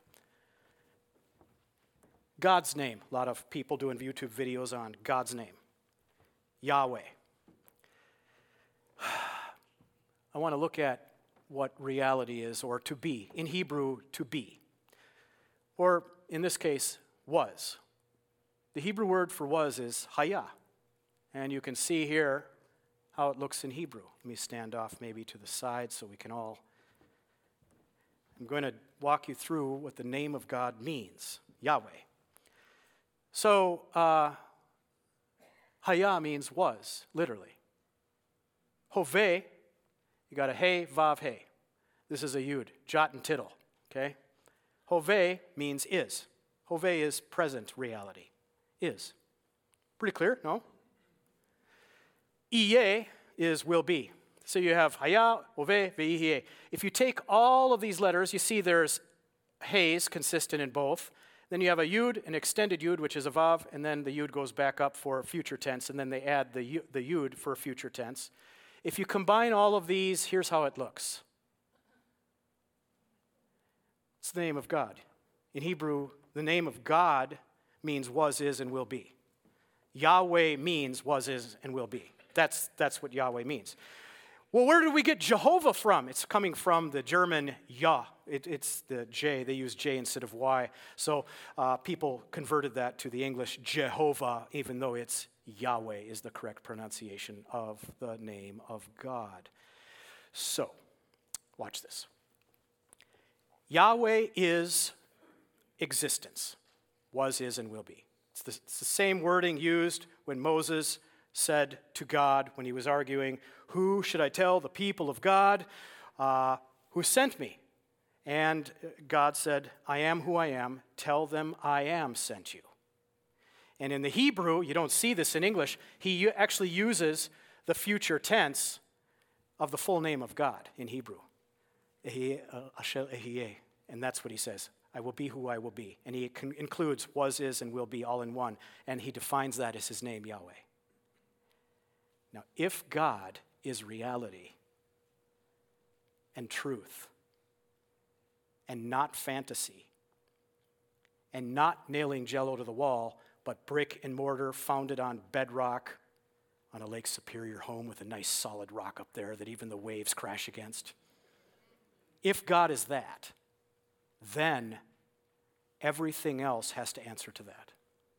God's name. A lot of people doing YouTube videos on God's name. Yahweh. I want to look at what reality is, or to be. In Hebrew, to be. Or, in this case, was. The Hebrew word for was is hayah. And you can see here how it looks in Hebrew. Let me stand off maybe to the side so we can all... I'm going to walk you through what the name of God means. Yahweh. So, uh, hayah means was, literally. Hoveh, you got a hey, vav, hey. This is a yud, jot and tittle, okay? Hoveh means is. Hoveh is present reality, is. Pretty clear, no? Iyeh is will be. So you have hayah, hoveh, ve'iyeh. If you take all of these letters, you see there's heys consistent in both. Then you have a yud, an extended yud, which is a vav, and then the yud goes back up for future tense, and then they add the yud, the yud for future tense. If you combine all of these, here's how it looks. It's the name of God. In Hebrew, the name of God means was, is, and will be. Yahweh means was, is, and will be. That's, that's what Yahweh means. Well, where did we get Jehovah from? It's coming from the German Yah It, it's the J. They use J instead of Y. So uh, people converted that to the English Jehovah, even though it's Yahweh is the correct pronunciation of the name of God. So, watch this. Yahweh is existence. Was, is, and will be. It's the, it's the same wording used when Moses said to God when he was arguing, who should I tell the people of God uh, who sent me? And God said, I am who I am. Tell them I am sent you. And in the Hebrew, you don't see this in English, he actually uses the future tense of the full name of God in Hebrew. And that's what he says. I will be who I will be. And he con- includes was, is, and will be all in one. And he defines that as his name, Yahweh. Now, if God is reality and truth and not fantasy and not nailing Jell-O to the wall, but brick and mortar founded on bedrock on a Lake Superior home with a nice solid rock up there that even the waves crash against. If God is that, then everything else has to answer to that.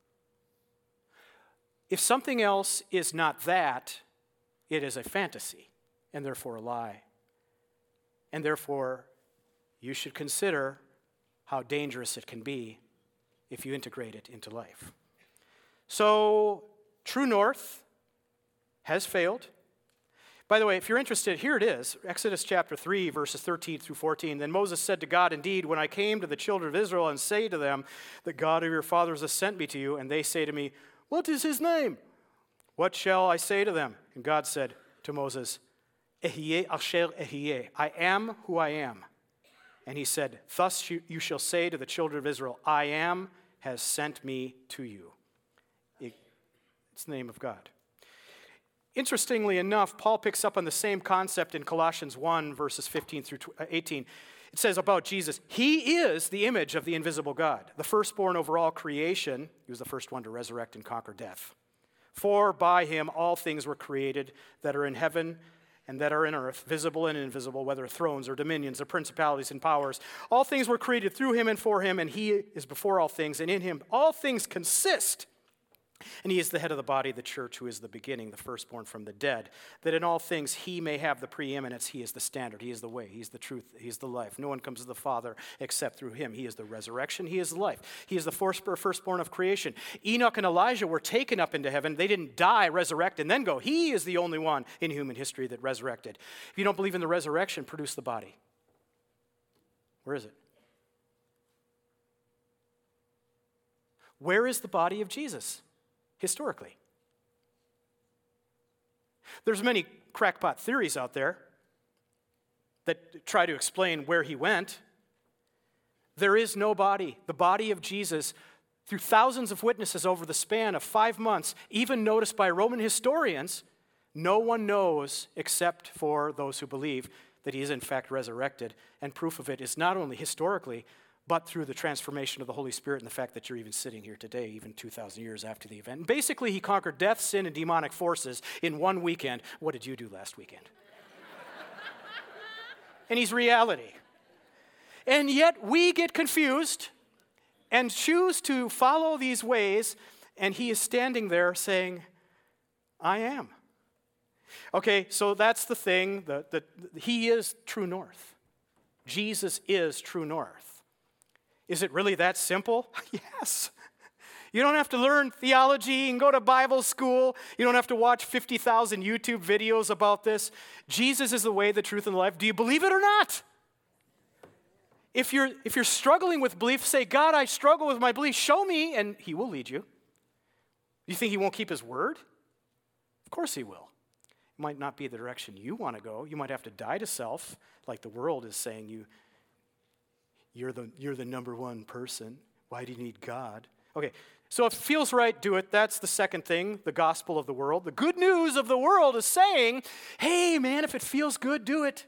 If something else is not that, it is a fantasy and therefore a lie. And therefore, you should consider how dangerous it can be if you integrate it into life. So, True North has failed. By the way, if you're interested, here it is, Exodus chapter three, verses thirteen through fourteen. Then Moses said to God, indeed, when I came to the children of Israel and say to them, the God of your fathers has sent me to you, and they say to me, what is his name? What shall I say to them? And God said to Moses, Ehyeh asher ehyeh, I am who I am. And he said, thus you, you shall say to the children of Israel, I am has sent me to you. It's the name of God. Interestingly enough, Paul picks up on the same concept in Colossians one, verses fifteen through eighteen. It says about Jesus, he is the image of the invisible God, the firstborn over all creation. He was the first one to resurrect and conquer death. For by him all things were created that are in heaven and that are in earth, visible and invisible, whether thrones or dominions or principalities and powers. All things were created through him and for him, and he is before all things, and in him all things consist. And he is the head of the body, the church, who is the beginning, the firstborn from the dead, that in all things he may have the preeminence. He is the standard, he is the way, he is the truth, he is the life. No one comes to the Father except through him. He is the resurrection, he is the life. He is the firstborn of creation. Enoch and Elijah were taken up into heaven. They didn't die, resurrect, and then go. He is the only one in human history that resurrected. If you don't believe in the resurrection, produce the body. Where is it? Where is the body of Jesus? Historically. There's many crackpot theories out there that try to explain where he went. There is no body. The body of Jesus, through thousands of witnesses over the span of five months, even noticed by Roman historians, no one knows except for those who believe that he is in fact resurrected. And proof of it is not only historically, but through the transformation of the Holy Spirit and the fact that you're even sitting here today, even two thousand years after the event. And basically, he conquered death, sin, and demonic forces in one weekend. What did you do last weekend? And he's reality. And yet, we get confused and choose to follow these ways, and he is standing there saying, I am. Okay, so that's the thing. The, the, he is true north. Jesus is true north. Is it really that simple? Yes. You don't have to learn theology and go to Bible school. You don't have to watch fifty thousand YouTube videos about this. Jesus is the way, the truth, and the life. Do you believe it or not? If you're, if you're struggling with belief, say, God, I struggle with my belief. Show me, and he will lead you. You think he won't keep his word? Of course he will. It might not be the direction you want to go. You might have to die to self, like the world is saying you You're the, you're the number one person. Why do you need God? Okay, so if it feels right, do it. That's the second thing, the gospel of the world. The good news of the world is saying, hey, man, if it feels good, do it.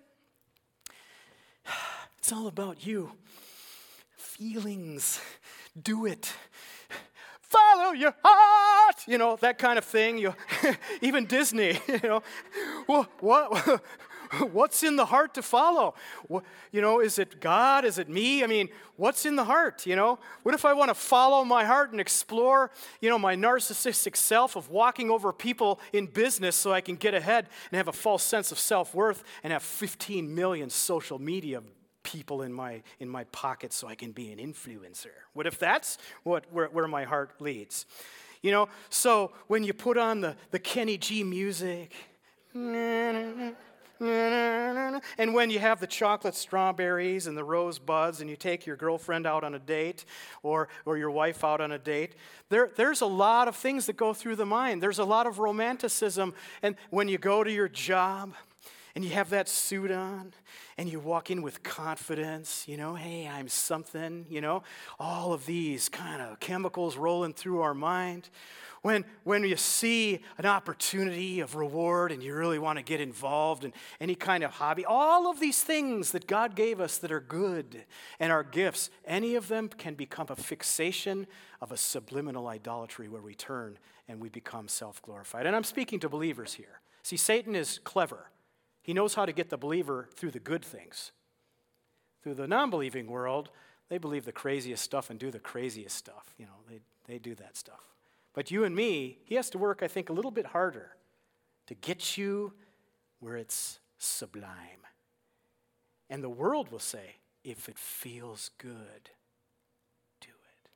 It's all about you. Feelings. Do it. Follow your heart. You know, that kind of thing. You, even Disney, you know. Well, what? What's in the heart to follow? What, you know, is it God? Is it me? I mean, what's in the heart, you know? What if I want to follow my heart and explore, you know, my narcissistic self of walking over people in business so I can get ahead and have a false sense of self-worth and have fifteen million social media people in my in my pocket so I can be an influencer? What if that's what where, where my heart leads? You know, so when you put on the, the Kenny G music, and when you have the chocolate strawberries and the rose buds and you take your girlfriend out on a date or, or your wife out on a date, there, there's a lot of things that go through the mind. There's a lot of romanticism. And when you go to your job and you have that suit on and you walk in with confidence, you know, hey, I'm something, you know, all of these kind of chemicals rolling through our mind. When, when you see an opportunity of reward and you really want to get involved in any kind of hobby, all of these things that God gave us that are good and our gifts, any of them can become a fixation of a subliminal idolatry where we turn and we become self-glorified. And I'm speaking to believers here. See, Satan is clever. He knows how to get the believer through the good things. Through the non-believing world, they believe the craziest stuff and do the craziest stuff. You know, they, they do that stuff. But you and me, he has to work, I think, a little bit harder to get you where it's sublime. And the world will say, if it feels good, do it.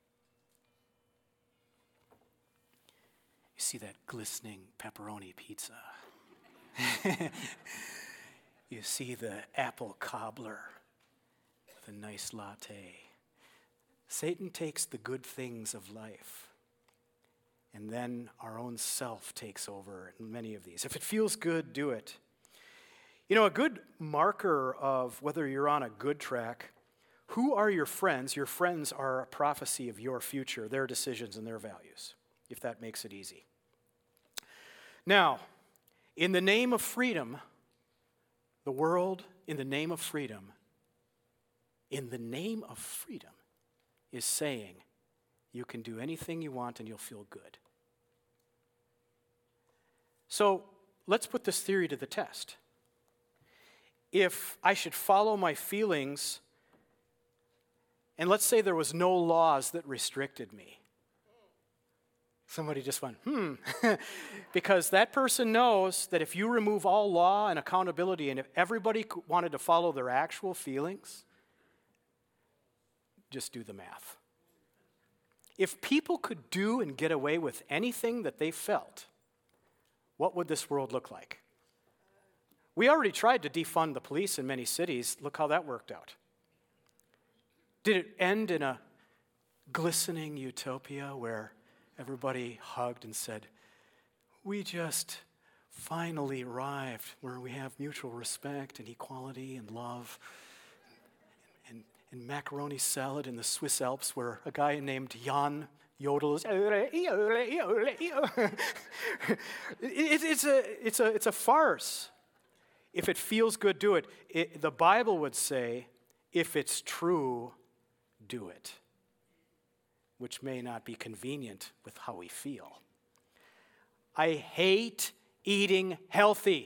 You see that glistening pepperoni pizza. You see the apple cobbler with a nice latte. Satan takes the good things of life, and then our own self takes over in many of these. If it feels good, do it. You know, a good marker of whether you're on a good track, who are your friends? Your friends are a prophecy of your future, their decisions and their values, if that makes it easy. Now, in the name of freedom, the world, in the name of freedom, in the name of freedom, is saying you can do anything you want and you'll feel good. So let's put this theory to the test. If I should follow my feelings, and let's say there was no laws that restricted me, somebody just went, hmm, because that person knows that if you remove all law and accountability and if everybody wanted to follow their actual feelings, just do the math. If people could do and get away with anything that they felt, what would this world look like? We already tried to defund the police in many cities. Look how that worked out. Did it end in a glistening utopia where everybody hugged and said, we just finally arrived where we have mutual respect and equality and love, and, and macaroni salad in the Swiss Alps where a guy named Jan yodels. it, it's, a, it's, a, it's a farce. If it feels good, do it. it. The Bible would say, if it's true, do it, which may not be convenient with how we feel. I hate eating healthy,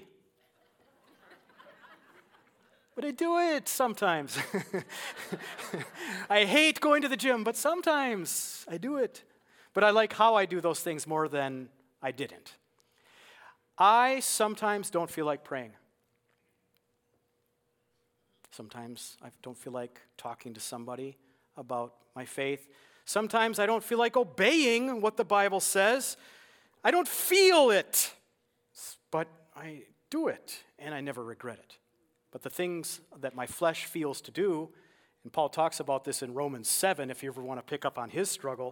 but I do it sometimes. I hate going to the gym, but sometimes I do it. But I like how I do those things more than I didn't. I sometimes don't feel like praying. Sometimes I don't feel like talking to somebody about my faith. Sometimes I don't feel like obeying what the Bible says. I don't feel it, but I do it, and I never regret it. But the things that my flesh feels to do, and Paul talks about this in Romans seven, if you ever want to pick up on his struggle,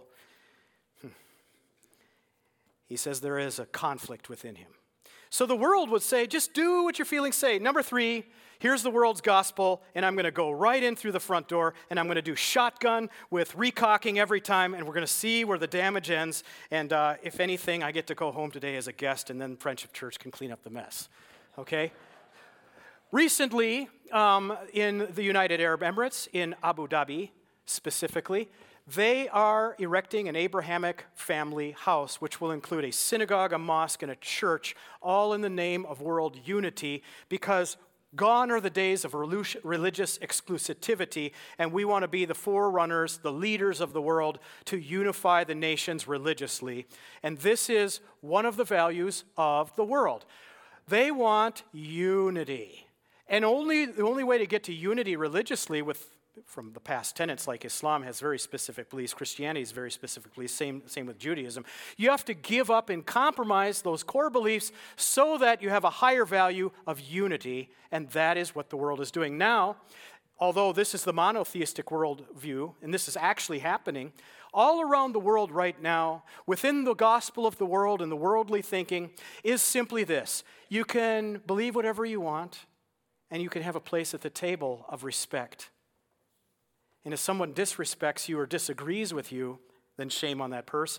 he says there is a conflict within him. So the world would say, just do what your feelings say. Number three, here's the world's gospel, and I'm going to go right in through the front door, and I'm going to do shotgun with recocking every time, and we're going to see where the damage ends. And uh, if anything, I get to go home today as a guest, and then Friendship Church can clean up the mess. Okay? Recently, um, in the United Arab Emirates, in Abu Dhabi specifically, they are erecting an Abrahamic family house, which will include a synagogue, a mosque, and a church, all in the name of world unity, because Gone are the days of relu- religious exclusivity, and we want to be the forerunners, the leaders of the world to unify the nations religiously. And this is one of the values of the world. They want unity. And only the only way to get to unity religiously with from the past tenets, like Islam has very specific beliefs, Christianity has very specific beliefs, same, same with Judaism. You have to give up and compromise those core beliefs so that you have a higher value of unity, and that is what the world is doing now. Although this is the monotheistic worldview, and this is actually happening, all around the world right now, within the gospel of the world and the worldly thinking, is simply this. You can believe whatever you want, and you can have a place at the table of respect. And if someone disrespects you or disagrees with you, then shame on that person.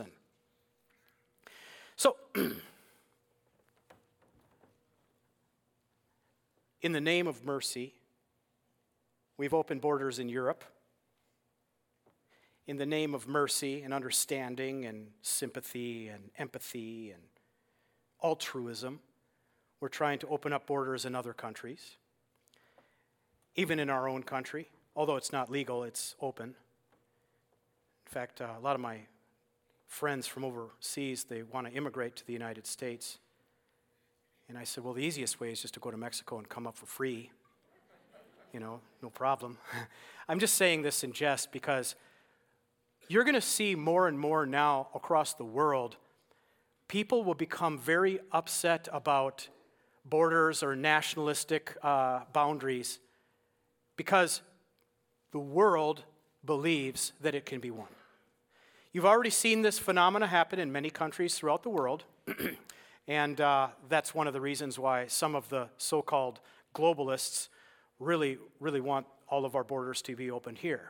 So, in the name of mercy, we've opened borders in Europe. In the name of mercy and understanding and sympathy and empathy and altruism, we're trying to open up borders in other countries, even in our own country. Although it's not legal, it's open. In fact, uh, a lot of my friends from overseas, they want to immigrate to the United States. And I said, well, the easiest way is just to go to Mexico and come up for free. You know, no problem. I'm just saying this in jest because you're going to see more and more now across the world, people will become very upset about borders or nationalistic uh, boundaries because the world believes that it can be won. You've already seen this phenomena happen in many countries throughout the world, and uh, that's one of the reasons why some of the so-called globalists really, really want all of our borders to be open here.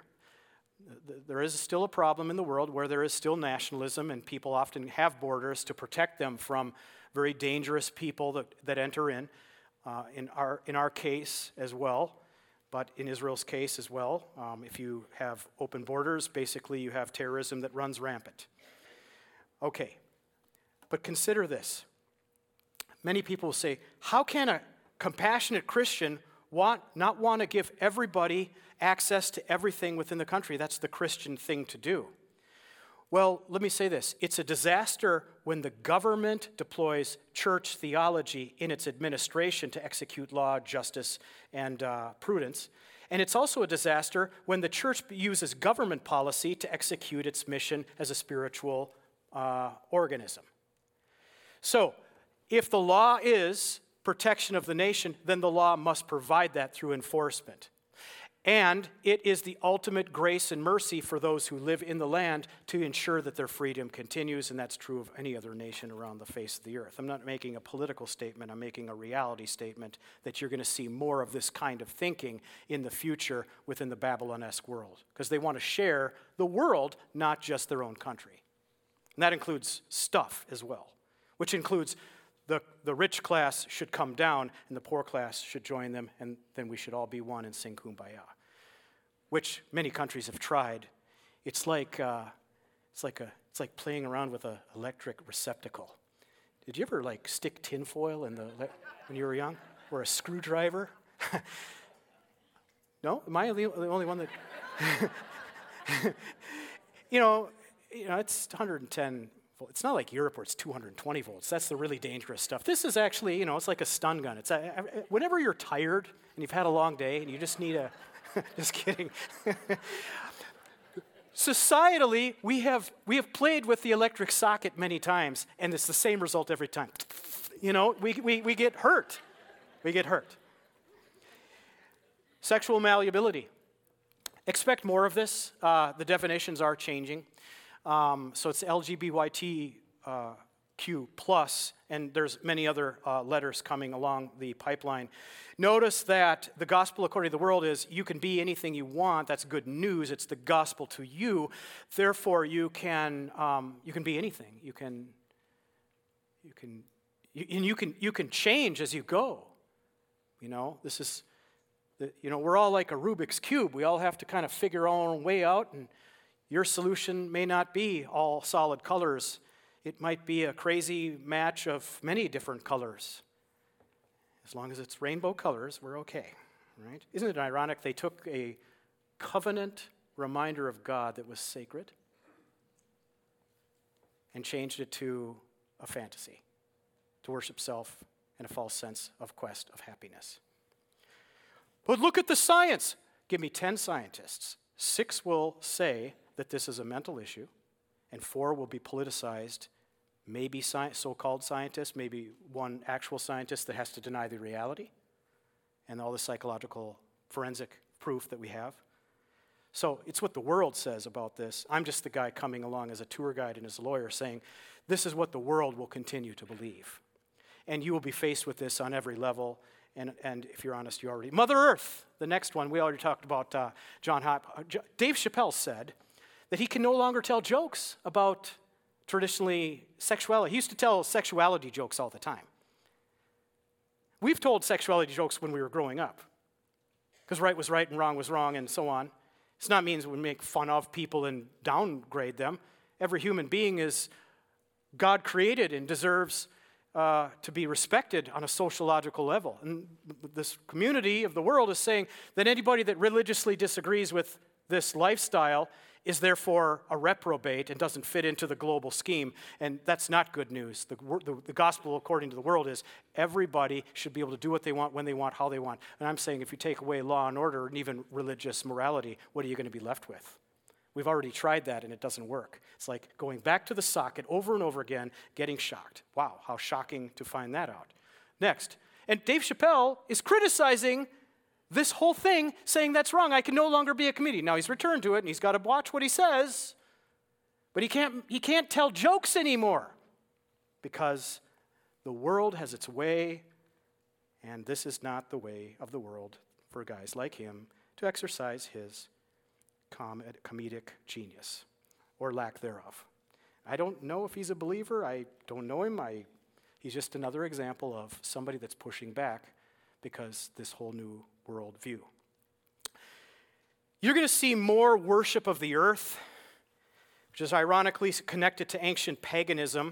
There is still a problem in the world where there is still nationalism, and people often have borders to protect them from very dangerous people that, that enter in, uh, in our, in our case as well. But in Israel's case as well, um, if you have open borders, basically you have terrorism that runs rampant. Okay, but consider this. Many people will say, how can a compassionate Christian want, not want to give everybody access to everything within the country? That's the Christian thing to do. Well, let me say this. It's a disaster when the government deploys church theology in its administration to execute law, justice, and uh, prudence. And it's also a disaster when the church uses government policy to execute its mission as a spiritual uh, organism. So, if the law is protection of the nation, then the law must provide that through enforcement. And it is the ultimate grace and mercy for those who live in the land to ensure that their freedom continues, and that's true of any other nation around the face of the earth. I'm not making a political statement, I'm making a reality statement that you're going to see more of this kind of thinking in the future within the Babylon-esque world, because they want to share the world, not just their own country. And that includes stuff as well, which includes the, the rich class should come down and the poor class should join them, and then we should all be one and sing Kumbaya, which many countries have tried. It's like uh, it's like a it's like playing around with an electric receptacle. Did you ever like stick tinfoil in the when you were young, or a screwdriver? No, am I the only one that? you know, you know, it's one hundred ten. It's not like Europe where it's two hundred twenty volts. That's the really dangerous stuff. This is actually, you know, it's like a stun gun. It's a, whenever you're tired and you've had a long day and you just need a. Just kidding. Societally, we have we have played with the electric socket many times, and it's the same result every time. You know, we we, we get hurt. We get hurt. Sexual malleability. Expect more of this. Uh, the definitions are changing. Um, so it's L G B T Q plus, and there's many other uh, letters coming along the pipeline. Notice that the gospel according to the world is you can be anything you want. That's good news. It's the gospel to you. Therefore, you can um, you can be anything. You can you can you, and you can you can change as you go. You know, this is the, you know we're all like a Rubik's cube. We all have to kind of figure our own way out, and your solution may not be all solid colors. It might be a crazy match of many different colors. As long as it's rainbow colors, we're okay, right? Isn't it ironic? They took a covenant reminder of God that was sacred and changed it to a fantasy, to worship self and a false sense of quest of happiness. But look at the science. Give me ten scientists. Six will say that this is a mental issue, and four will be politicized, maybe sci- so-called scientists, maybe one actual scientist that has to deny the reality, and all the psychological forensic proof that we have. So it's what the world says about this. I'm just the guy coming along as a tour guide and as a lawyer saying, this is what the world will continue to believe. And you will be faced with this on every level. And, and if you're honest, you already... Mother Earth, the next one, we already talked about uh, John Hop. Uh, J- Dave Chappelle said that he can no longer tell jokes about traditionally sexuality. He used to tell sexuality jokes all the time. We've told sexuality jokes when we were growing up, because right was right and wrong was wrong and so on. It's not means we make fun of people and downgrade them. Every human being is God created and deserves uh, to be respected on a sociological level. And this community of the world is saying that anybody that religiously disagrees with this lifestyle is therefore a reprobate and doesn't fit into the global scheme. And that's not good news. The, the, the gospel, according to the world, is everybody should be able to do what they want, when they want, how they want. And I'm saying if you take away law and order and even religious morality, what are you going to be left with? We've already tried that and it doesn't work. It's like going back to the socket over and over again, getting shocked. Wow, how shocking to find that out. Next, and Dave Chappelle is criticizing this whole thing, saying that's wrong. I can no longer be a comedian. Now he's returned to it, and he's got to watch what he says, but he can't, he can't tell jokes anymore because the world has its way, and this is not the way of the world for guys like him to exercise his com- comedic genius, or lack thereof. I don't know if he's a believer. I don't know him. I, he's just another example of somebody that's pushing back because this whole new world view. You're going to see more worship of the earth, which is ironically connected to ancient paganism,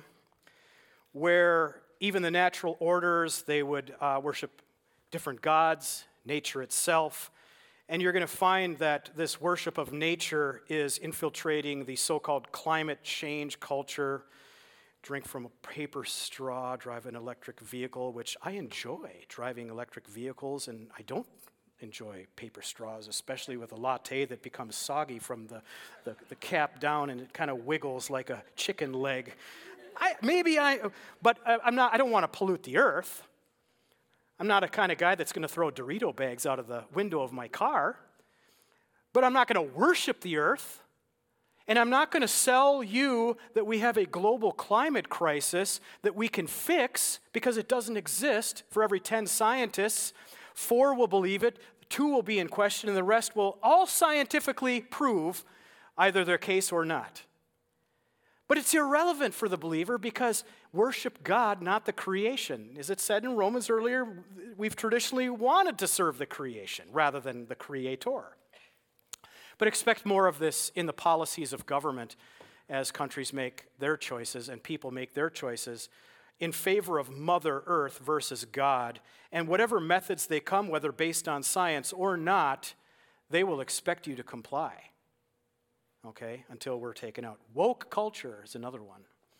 where even the natural orders, they would uh, worship different gods, nature itself. And you're going to find that this worship of nature is infiltrating the so-called climate change culture. Drink from a paper straw, drive an electric vehicle, which I enjoy driving electric vehicles, and I don't enjoy paper straws, especially with a latte that becomes soggy from the, the, the cap down and it kind of wiggles like a chicken leg. I, maybe I, but I, I'm not, I don't want to pollute the earth. I'm not a kind of guy that's going to throw Dorito bags out of the window of my car, but I'm not going to worship the earth. And I'm not going to sell you that we have a global climate crisis that we can fix because it doesn't exist. For every ten scientists, four will believe it, two will be in question, and the rest will all scientifically prove either their case or not. But it's irrelevant for the believer because worship God, not the creation. As it said in Romans earlier, we've traditionally wanted to serve the creation rather than the creator. But expect more of this in the policies of government as countries make their choices and people make their choices in favor of Mother Earth versus God. And whatever methods they come, whether based on science or not, they will expect you to comply, okay, until we're taken out. Woke culture is another one.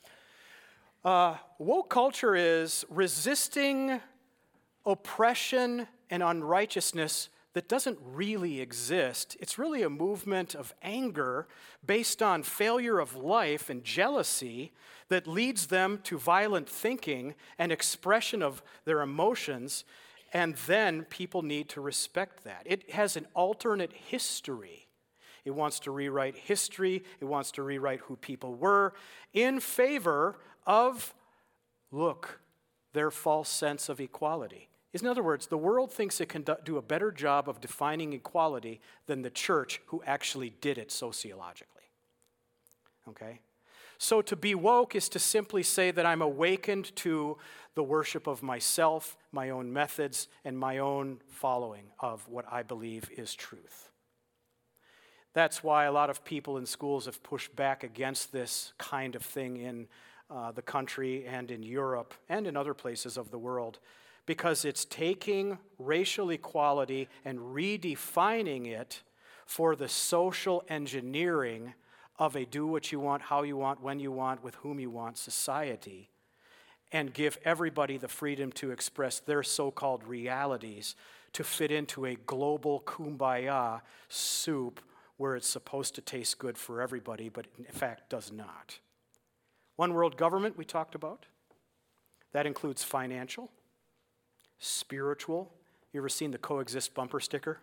Uh, woke culture is resisting oppression and unrighteousness that doesn't really exist. It's really a movement of anger based on failure of life and jealousy that leads them to violent thinking and expression of their emotions, and then people need to respect that. It has an alternate history. It wants to rewrite history. It wants to rewrite who people were in favor of, look, their false sense of equality. In other words, the world thinks it can do a better job of defining equality than the church who actually did it sociologically. Okay? So to be woke is to simply say that I'm awakened to the worship of myself, my own methods, and my own following of what I believe is truth. That's why a lot of people in schools have pushed back against this kind of thing in uh, the country and in Europe and in other places of the world, because it's taking racial equality and redefining it for the social engineering of a do what you want, how you want, when you want, with whom you want society, and give everybody the freedom to express their so-called realities to fit into a global kumbaya soup where it's supposed to taste good for everybody, but in fact does not. One world government we talked about. That includes financial, spiritual. You ever seen the coexist bumper sticker?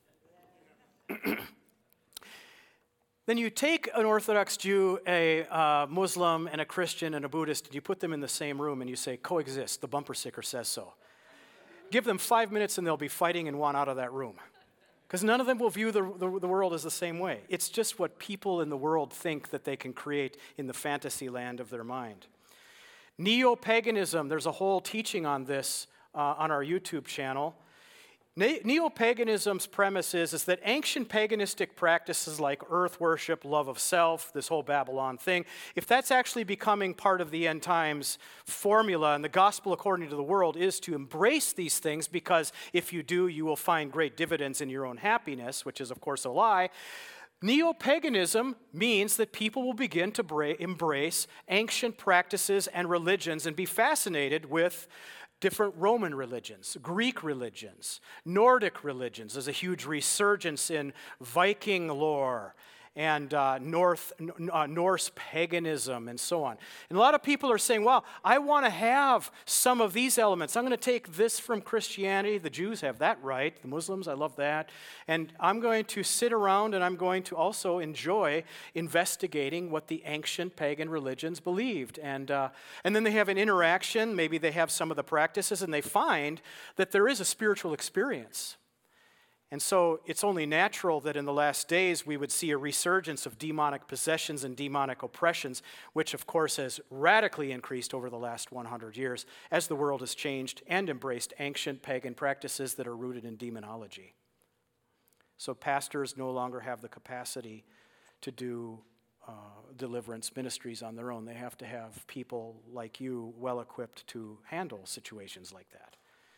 Then you take an Orthodox Jew, a uh, Muslim, and a Christian, and a Buddhist, and you put them in the same room, and you say, coexist, the bumper sticker says so. Give them five minutes, and they'll be fighting and want out of that room. Because none of them will view the, the, the world as the same way. It's just what people in the world think that they can create in the fantasy land of their mind. Neo-paganism, there's a whole teaching on this uh, on our YouTube channel. Ne- Neo-paganism's premise is, is that ancient paganistic practices like earth worship, love of self, this whole Babylon thing, if that's actually becoming part of the end times formula, and the gospel according to the world is to embrace these things, because if you do, you will find great dividends in your own happiness, which is of course a lie. Neo-paganism means that people will begin to bra- embrace ancient practices and religions and be fascinated with different Roman religions, Greek religions, Nordic religions. There's a huge resurgence in Viking lore and uh, North, uh, Norse paganism and so on. And a lot of people are saying, well, I want to have some of these elements. I'm going to take this from Christianity. The Jews have that right. The Muslims, I love that. And I'm going to sit around and I'm going to also enjoy investigating what the ancient pagan religions believed. And, uh, and then they have an interaction. Maybe they have some of the practices and they find that there is a spiritual experience. And so it's only natural that in the last days we would see a resurgence of demonic possessions and demonic oppressions, which of course has radically increased over the last one hundred years as the world has changed and embraced ancient pagan practices that are rooted in demonology. So pastors no longer have the capacity to do uh, deliverance ministries on their own. They have to have people like you well equipped to handle situations like that.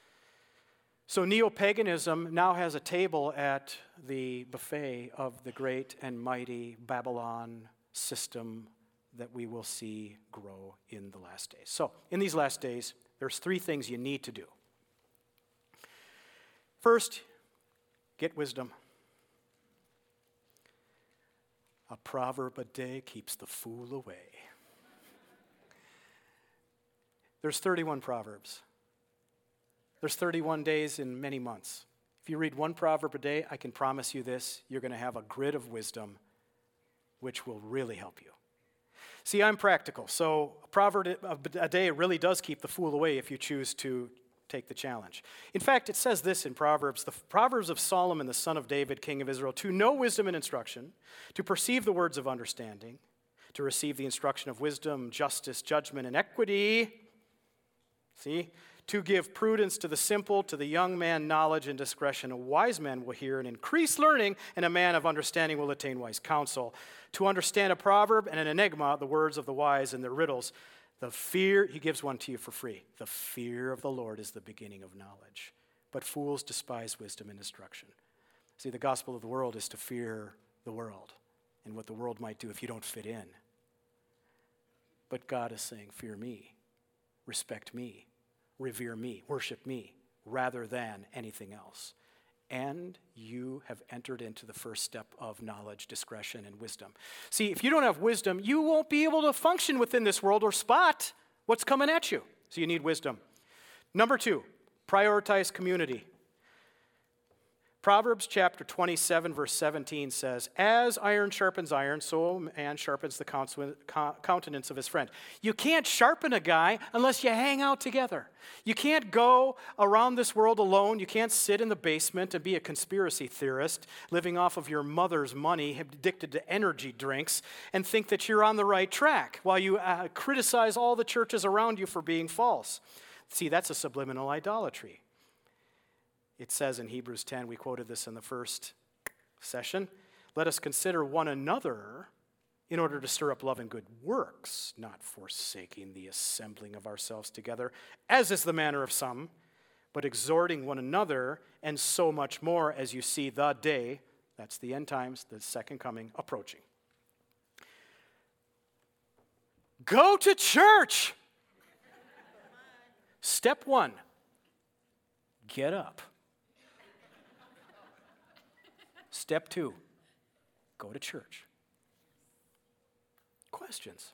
So neo-paganism now has a table at the buffet of the great and mighty Babylon system that we will see grow in the last days. So in these last days, there's three things you need to do. First, get wisdom. A proverb a day keeps the fool away. There's thirty-one proverbs. There's thirty-one days in many months. If you read one proverb a day, I can promise you this, you're going to have a grid of wisdom which will really help you. See, I'm practical, so a proverb a day really does keep the fool away if you choose to take the challenge. In fact, it says this in Proverbs, the Proverbs of Solomon, the son of David, king of Israel, to know wisdom and instruction, to perceive the words of understanding, to receive the instruction of wisdom, justice, judgment, and equity. See? To give prudence to the simple, to the young man knowledge and discretion. A wise man will hear and increase learning, and a man of understanding will attain wise counsel. To understand a proverb and an enigma, the words of the wise and their riddles. The fear, he gives one to you for free. The fear of the Lord is the beginning of knowledge. But fools despise wisdom and instruction. See, the gospel of the world is to fear the world and what the world might do if you don't fit in. But God is saying, fear me, respect me, revere me, worship me, rather than anything else. And you have entered into the first step of knowledge, discretion, and wisdom. See, if you don't have wisdom, you won't be able to function within this world or spot what's coming at you. So you need wisdom. Number two, prioritize community. Proverbs chapter twenty-seven, verse seventeen says, as iron sharpens iron, so man sharpens the countenance of his friend. You can't sharpen a guy unless you hang out together. You can't go around this world alone. You can't sit in the basement and be a conspiracy theorist, living off of your mother's money, addicted to energy drinks, and think that you're on the right track while you uh, criticize all the churches around you for being false. See, that's a subliminal idolatry. It says in Hebrews ten, we quoted this in the first session, let us consider one another in order to stir up love and good works, not forsaking the assembling of ourselves together, as is the manner of some, but exhorting one another, and so much more as you see the day, that's the end times, the second coming, approaching. Go to church! Step one, get up. Step two, go to church. Questions?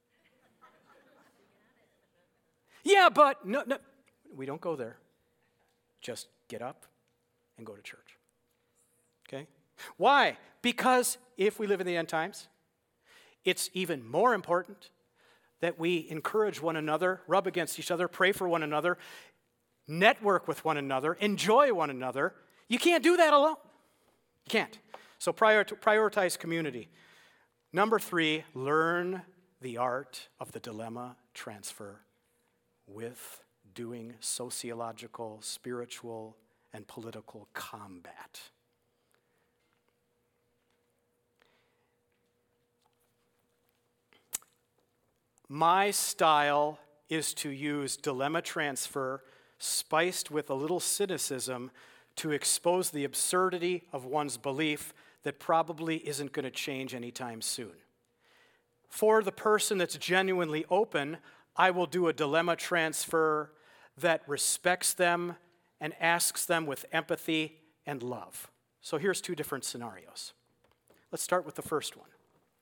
Yeah, but no, no, we don't go there. Just get up and go to church. Okay? Why? Because if we live in the end times, it's even more important that we encourage one another, rub against each other, pray for one another, network with one another, enjoy one another. You can't do that alone. You can't. So prior- prioritize community. Number three, learn the art of the dilemma transfer with doing sociological, spiritual, and political combat. My style is to use dilemma transfer spiced with a little cynicism to expose the absurdity of one's belief that probably isn't going to change anytime soon. For the person that's genuinely open, I will do a dilemma transfer that respects them and asks them with empathy and love. So here's two different scenarios. Let's start with the first one.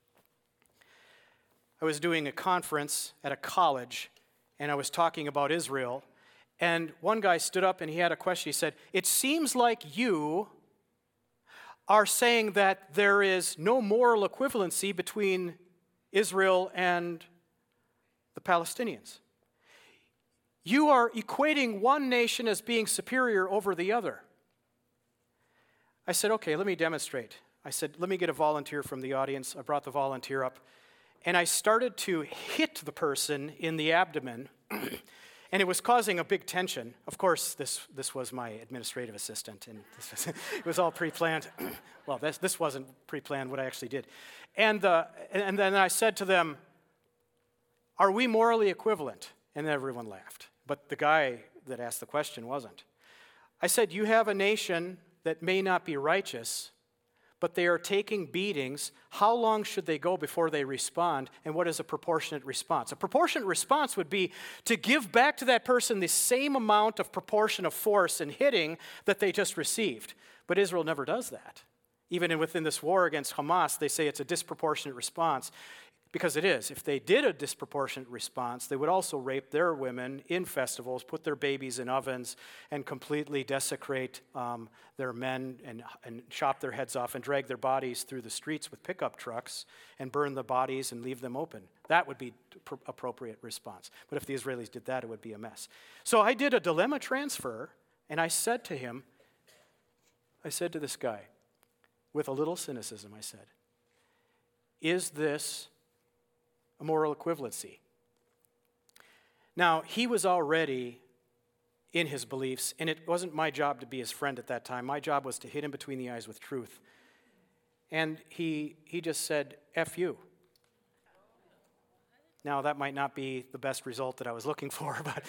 I was doing a conference at a college, and I was talking about Israel, and one guy stood up and he had a question. He said, "It seems like you are saying that there is no moral equivalency between Israel and the Palestinians. You are equating one nation as being superior over the other." I said, "Okay, let me demonstrate." I said, "Let me get a volunteer from the audience." I brought the volunteer up, and I started to hit the person in the abdomen, and it was causing a big tension. Of course, this, this was my administrative assistant, and this was, it was all pre-planned. Well, this, this wasn't pre-planned, what I actually did. And, uh, and then I said to them, "Are we morally equivalent?" And everyone laughed. But the guy that asked the question wasn't. I said, "You have a nation that may not be righteous, but they are taking beatings. How long should they go before they respond? And what is a proportionate response?" A proportionate response would be to give back to that person the same amount of proportion of force and hitting that they just received. But Israel never does that. Even within this war against Hamas, they say it's a disproportionate response. Because it is. If they did a disproportionate response, they would also rape their women in festivals, put their babies in ovens, and completely desecrate um, their men and, and chop their heads off and drag their bodies through the streets with pickup trucks and burn the bodies and leave them open. That would be pr- appropriate response. But if the Israelis did that, it would be a mess. So I did a dilemma transfer, and I said to him, I said to this guy, with a little cynicism, I said, "Is this a moral equivalency?" Now, he was already in his beliefs, and it wasn't my job to be his friend at that time. My job was to hit him between the eyes with truth. And he he just said, "F you." Now, that might not be the best result that I was looking for, but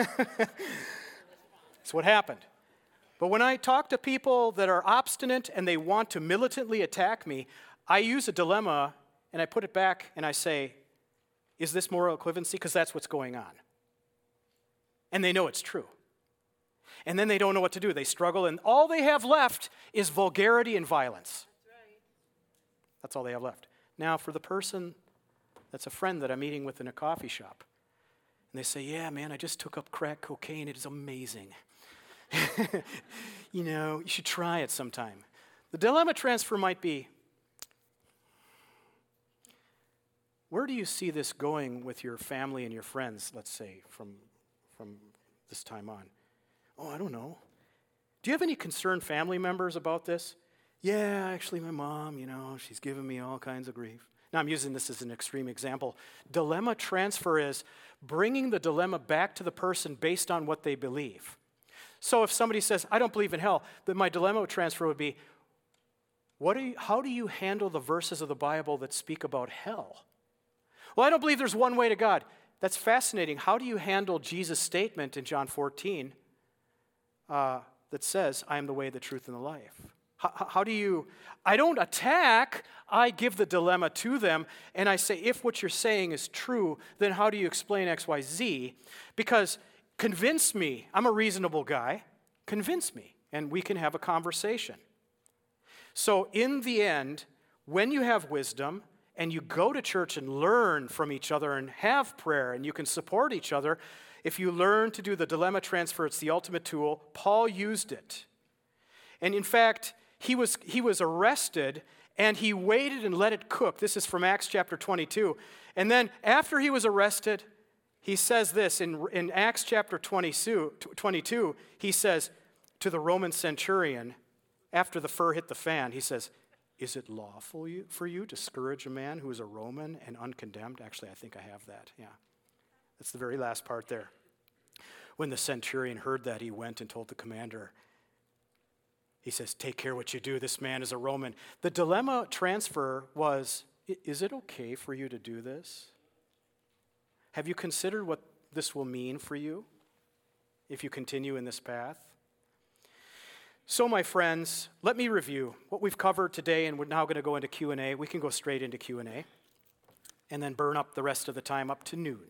that's what happened. But when I talk to people that are obstinate and they want to militantly attack me, I use a dilemma and I put it back and I say, "Is this moral equivalency?" Because that's what's going on. And they know it's true. And then they don't know what to do. They struggle, and all they have left is vulgarity and violence. That's right. That's all they have left. Now, for the person that's a friend that I'm meeting with in a coffee shop, and they say, "Yeah, man, I just took up crack cocaine. It is amazing. You know, you should try it sometime." The dilemma transfer might be, where do you see this going with your family and your friends, let's say, from, from this time on? "Oh, I don't know. Do you have any concerned family members about this?" "Yeah, actually, my mom, you know, she's giving me all kinds of grief." Now, I'm using this as an extreme example. Dilemma transfer is bringing the dilemma back to the person based on what they believe. So if somebody says, "I don't believe in hell," then my dilemma transfer would be, what do you, how do you handle the verses of the Bible that speak about hell? "Well, I don't believe there's one way to God." That's fascinating. How do you handle Jesus' statement in John fourteen uh, that says, I am the way, the truth, and the life. How, how do you, I don't attack, I give the dilemma to them, and I say, if what you're saying is true, then how do you explain X, Y, Z? Because convince me, I'm a reasonable guy, convince me, and we can have a conversation. So in the end, when you have wisdom, and you go to church and learn from each other and have prayer, and you can support each other, if you learn to do the dilemma transfer, it's the ultimate tool. Paul used it. And in fact, he was, he was arrested, and he waited and let it cook. This is from Acts chapter twenty-two. And then after he was arrested, he says this in, in Acts chapter twenty-two, he says to the Roman centurion, after the fur hit the fan, he says, is it lawful you, for you to scourge a man who is a Roman and uncondemned? Actually, I think I have that, yeah. That's the very last part there. When the centurion heard that, he went and told the commander. He says, take care what you do. This man is a Roman. The dilemma transfer was, is it okay for you to do this? Have you considered what this will mean for you if you continue in this path? So, my friends, let me review what we've covered today, and we're now going to go into Q and A. We can go straight into Q and A and then burn up the rest of the time up to noon.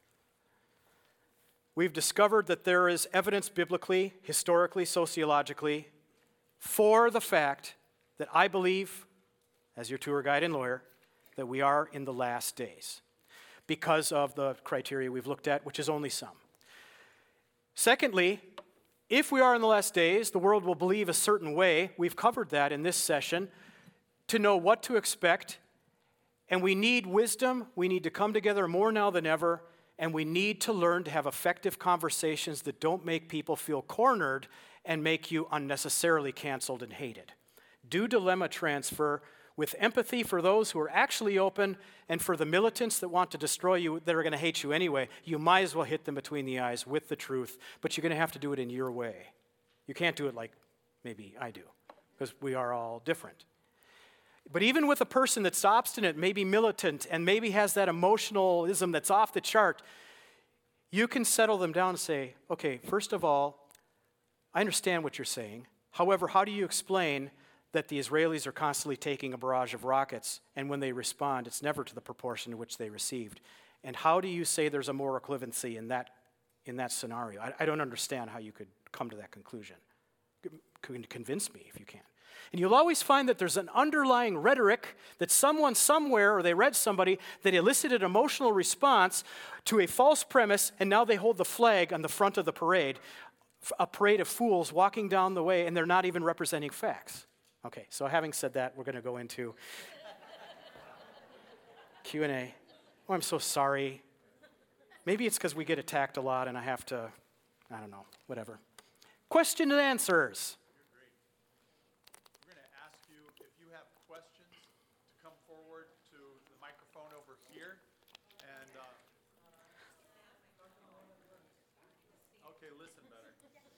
We've discovered that there is evidence biblically, historically, sociologically, for the fact that I believe, as your tour guide and lawyer, that we are in the last days because of the criteria we've looked at, which is only some. Secondly, if we are in the last days, the world will believe a certain way. We've covered that in this session to know what to expect. And we need wisdom. We need to come together more now than ever. And we need to learn to have effective conversations that don't make people feel cornered and make you unnecessarily canceled and hated. Do dilemma transfer with empathy for those who are actually open, and for the militants that want to destroy you, that are going to hate you anyway. You might as well hit them between the eyes with the truth, but you're going to have to do it in your way. You can't do it like maybe I do, because we are all different. But even with a person that's obstinate, maybe militant, and maybe has that emotionalism that's off the chart, you can settle them down and say, okay, first of all, I understand what you're saying. However, how do you explain that the Israelis are constantly taking a barrage of rockets, and when they respond, it's never to the proportion in which they received? And how do you say there's a moral equivalency in that, in that scenario? I, I don't understand how you could come to that conclusion. Convince me if you can. And you'll always find that there's an underlying rhetoric that someone somewhere, or they read somebody, that elicited emotional response to a false premise, and now they hold the flag on the front of the parade, a parade of fools walking down the way, and they're not even representing facts. Okay, so having said that, we're going to go into Q and A. Oh, I'm so sorry. Maybe it's because we get attacked a lot and I have to, I don't know, whatever. Question and answers. We're going to ask you, if you have questions, to come forward to the microphone over here. And, uh, okay, listen better.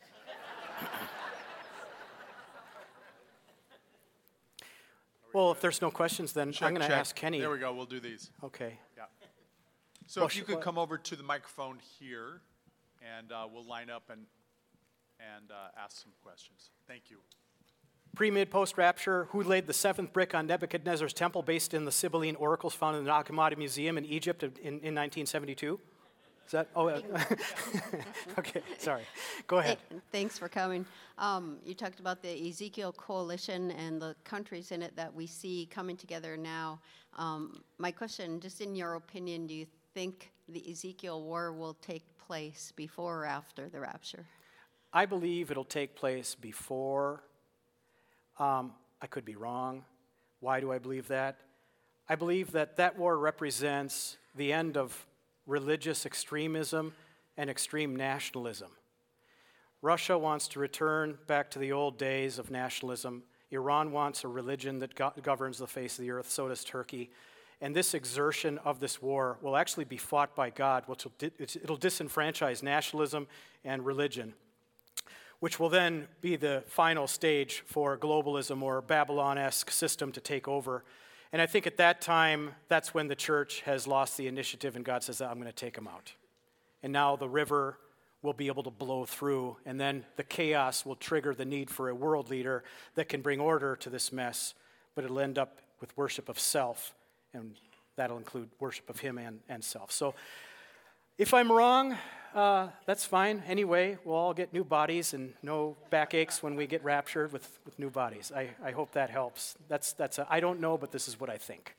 Well, if there's no questions, then Check, I'm going to check. ask Kenny. There we go. We'll do these. Okay. Yeah. So Well, if you sh- could what- come over to the microphone here, and uh, we'll line up and and uh, ask some questions. Thank you. Pre, mid, post rapture, who laid the seventh brick on Nebuchadnezzar's temple based in the Sibylline oracles found in the Nag Hammadi Museum in Egypt in, in nineteen seventy-two? Is that, oh, uh, okay, sorry. Go ahead. Hey, thanks for coming. Um, you talked about the Ezekiel Coalition and the countries in it that we see coming together now. Um, my question, just in your opinion, do you think the Ezekiel War will take place before or after the rapture? I believe it'll take place before. Um, I could be wrong. Why do I believe that? I believe that that war represents the end of religious extremism and extreme nationalism. Russia wants to return back to the old days of nationalism. Iran wants a religion that go- governs the face of the earth. So does Turkey. And this exertion of this war will actually be fought by God, which will di- it'll disenfranchise nationalism and religion, which will then be the final stage for globalism or Babylon-esque system to take over. And I think at that time, that's when the church has lost the initiative, and God says, I'm going to take them out. And now the river will be able to blow through, and then the chaos will trigger the need for a world leader that can bring order to this mess, but it'll end up with worship of self, and that'll include worship of him and, and self. So if I'm wrong, uh, that's fine. Anyway, we'll all get new bodies and no backaches when we get raptured with, with new bodies. I, I hope that helps. That's, that's a, I don't know, but this is what I think.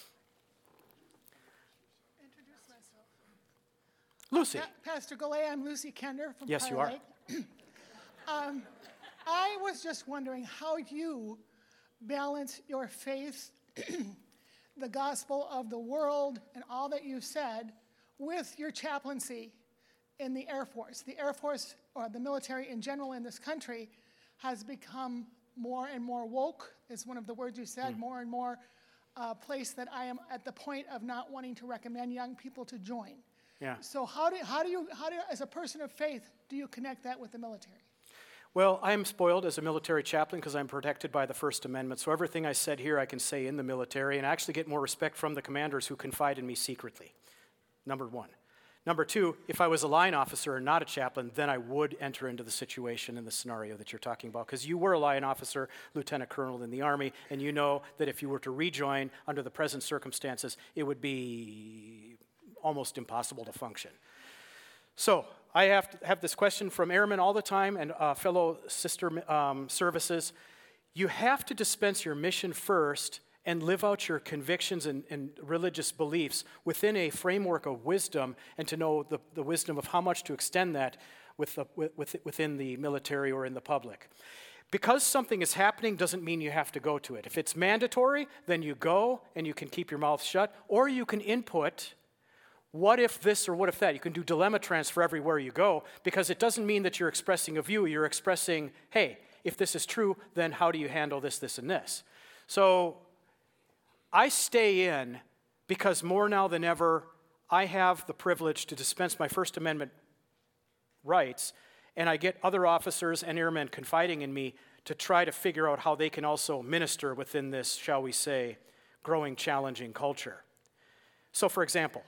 Introduce myself. Lucy. Pa- Pastor Golay, I'm Lucy Kender from Yes, Prior you are. Lake. um, I was just wondering how you balance your faith, the gospel of the world, and all that you said with your chaplaincy in the Air Force. The Air Force, or the military in general in this country, has become more and more woke, is one of the words you said, mm. more and more uh, place that I am at the point of not wanting to recommend young people to join. Yeah. So how do, how do you, how do you, as a person of faith, do you connect that with the military? Well, I'm spoiled as a military chaplain because I'm protected by the First Amendment. So everything I said here I can say in the military and actually get more respect from the commanders who confide in me secretly. Number one. Number two, if I was a line officer and not a chaplain, then I would enter into the situation in the scenario that you're talking about. Because you were a line officer, lieutenant colonel in the Army, and you know that if you were to rejoin under the present circumstances, it would be almost impossible to function. So I have to have this question from airmen all the time and uh, fellow sister um, services. You have to dispense your mission first and live out your convictions and, and religious beliefs within a framework of wisdom, and to know the, the wisdom of how much to extend that with the, with, within the military or in the public. Because something is happening doesn't mean you have to go to it. If it's mandatory, then you go and you can keep your mouth shut, or you can input what if this or what if that. You can do dilemma transfer everywhere you go, because it doesn't mean that you're expressing a view. You're expressing, hey, if this is true, then how do you handle this, this, and this? So I stay in because more now than ever, I have the privilege to dispense my First Amendment rights, and I get other officers and airmen confiding in me to try to figure out how they can also minister within this, shall we say, growing, challenging culture. So for example,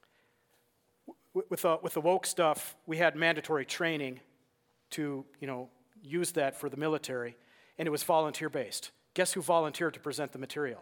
with the, with the woke stuff, we had mandatory training to, you know, use that for the military, and it was volunteer-based. Guess who volunteered to present the material?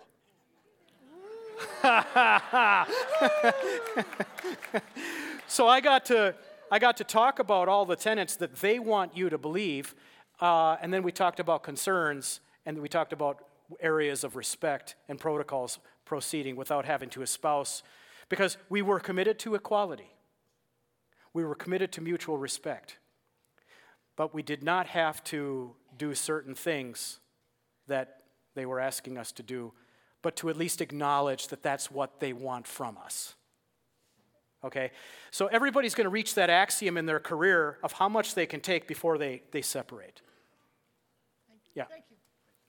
So I got to I got to talk about all the tenets that they want you to believe, uh, and then we talked about concerns, and we talked about areas of respect and protocols proceeding without having to espouse, because we were committed to equality. We were committed to mutual respect, but we did not have to do certain things that they were asking us to do, but to at least acknowledge that that's what they want from us. Okay? So everybody's going to reach that axiom in their career of how much they can take before they, they separate. Thank you. Yeah. Thank you.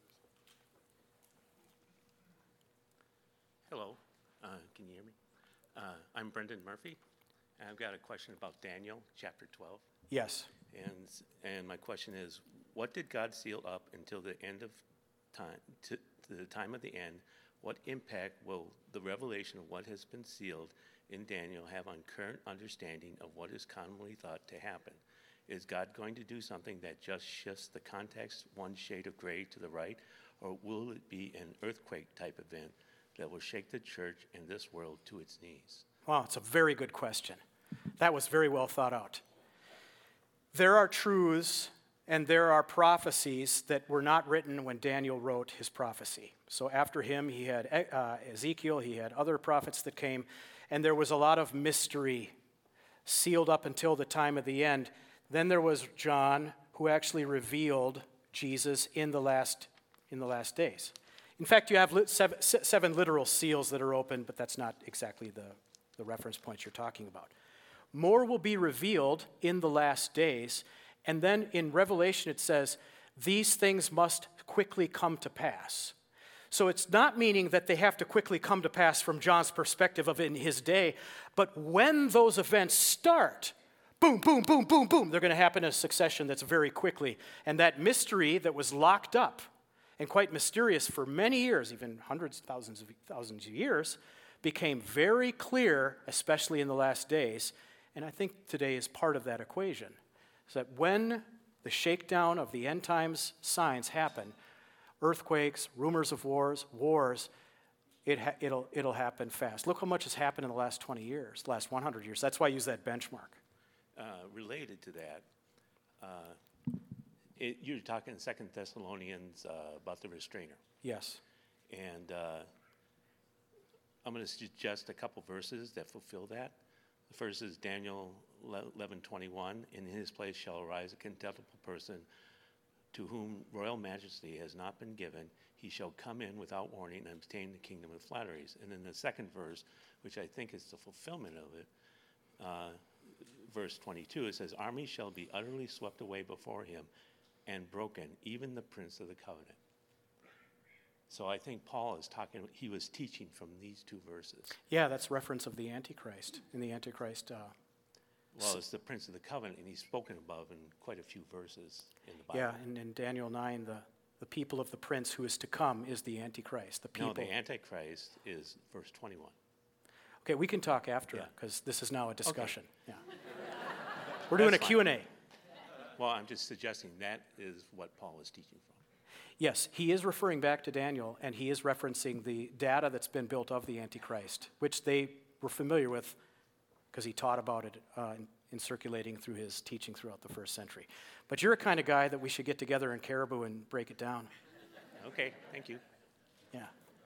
Hello, uh, can you hear me? Uh, I'm Brendan Murphy, and I've got a question about Daniel chapter twelve. Yes. And, and my question is, what did God seal up until the end of time, to, to the time of the end? What impact will the revelation of what has been sealed in Daniel have on current understanding of what is commonly thought to happen? Is God going to do something that just shifts the context one shade of gray to the right, or will it be an earthquake-type event that will shake the church and this world to its knees? Wow, it's a very good question. That was very well thought out. There are truths and there are prophecies that were not written when Daniel wrote his prophecy. So after him, he had uh, Ezekiel, he had other prophets that came, and there was a lot of mystery sealed up until the time of the end. Then there was John, who actually revealed Jesus in the last, in the last days. In fact, you have seven, seven literal seals that are open, but that's not exactly the, the reference point you're talking about. More will be revealed in the last days, and then in Revelation it says, these things must quickly come to pass. So it's not meaning that they have to quickly come to pass from John's perspective of in his day, but when those events start, boom, boom, boom, boom, boom, they're going to happen in a succession that's very quickly. And that mystery that was locked up and quite mysterious for many years, even hundreds, thousands of thousands of years, became very clear, especially in the last days. And I think today is part of that equation, is that when the shakedown of the end times signs happen, earthquakes, rumors of wars, wars, it ha- it'll, it'll happen fast. Look how much has happened in the last twenty years, the last one hundred years. That's why I use that benchmark. Uh, related to that, uh, it, you're talking in Second Thessalonians uh, about the restrainer. Yes. And uh, I'm going to suggest a couple verses that fulfill that. The first is Daniel eleven twenty-one. In his place shall arise a contemptible person to whom royal majesty has not been given. He shall come in without warning and obtain the kingdom with flatteries. And then the second verse, which I think is the fulfillment of it, uh, verse twenty-two, it says, armies shall be utterly swept away before him and broken, even the prince of the covenant. So I think Paul is talking, he was teaching from these two verses. Yeah, that's reference of the Antichrist. In the Antichrist, uh, Well, it's the prince of the covenant, and he's spoken above in quite a few verses in the Bible. yeah, and in Daniel nine, the, the people of the prince who is to come is the Antichrist. The people. No, the Antichrist is verse twenty-one. Okay, we can talk after, Yeah. because this is now a discussion. Yeah. We're doing a That's fine. Q and A. Well, I'm just suggesting that is what Paul is teaching from. Yes, he is referring back to Daniel, and he is referencing the data that's been built of the Antichrist, which they were familiar with because he taught about it uh, in, in circulating through his teaching throughout the first century. But you're a kind of guy that we should get together in Caribou and break it down. Okay, thank you. Yeah.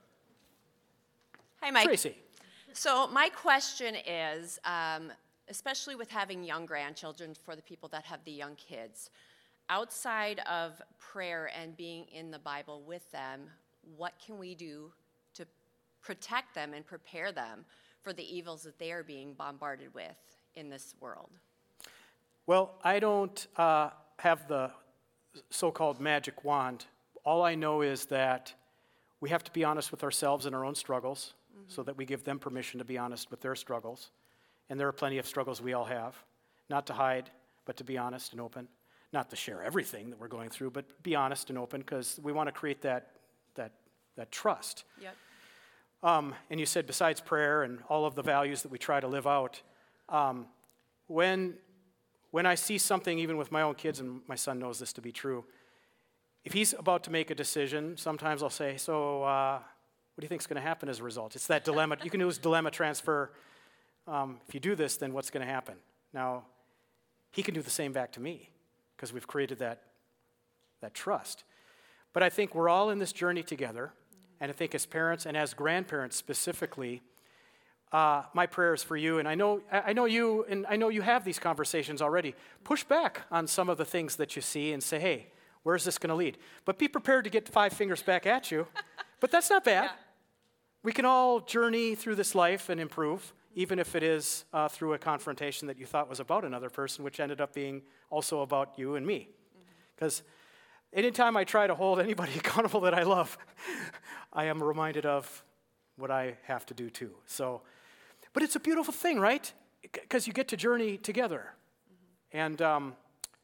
Hi, Mike. Tracy. So my question is, um, especially with having young grandchildren, for the people that have the young kids, outside of prayer and being in the Bible with them, what can we do to protect them and prepare them for the evils that they are being bombarded with in this world? Well, I don't uh, have the so-called magic wand. All I know is that we have to be honest with ourselves and our own struggles, mm-hmm. so that we give them permission to be honest with their struggles. And there are plenty of struggles we all have. Not to hide, but to be honest and open. Not to share everything that we're going through, but be honest and open, because we want to create that, that, that trust. Yep. Um, and you said besides prayer and all of the values that we try to live out, um, when, when I see something, even with my own kids, and my son knows this to be true, if he's about to make a decision, sometimes I'll say, so uh, what do you think is going to happen as a result? It's that dilemma. You can use dilemma transfer. Um, if you do this, then what's going to happen? Now, he can do the same back to me, because we've created that, that trust. But I think we're all in this journey together, and I think as parents and as grandparents specifically, uh, my prayers for you, and I know, I know you, and I know you have these conversations already, push back on some of the things that you see and say, hey, where's this going to lead? But be prepared to get five fingers back at you. But that's not bad. Yeah. We can all journey through this life and improve, even if it is uh, through a confrontation that you thought was about another person, which ended up being also about you and me. Because mm-hmm. anytime I try to hold anybody accountable that I love, I am reminded of what I have to do too. So, but it's a beautiful thing, right? Because you get to journey together. Mm-hmm. And um,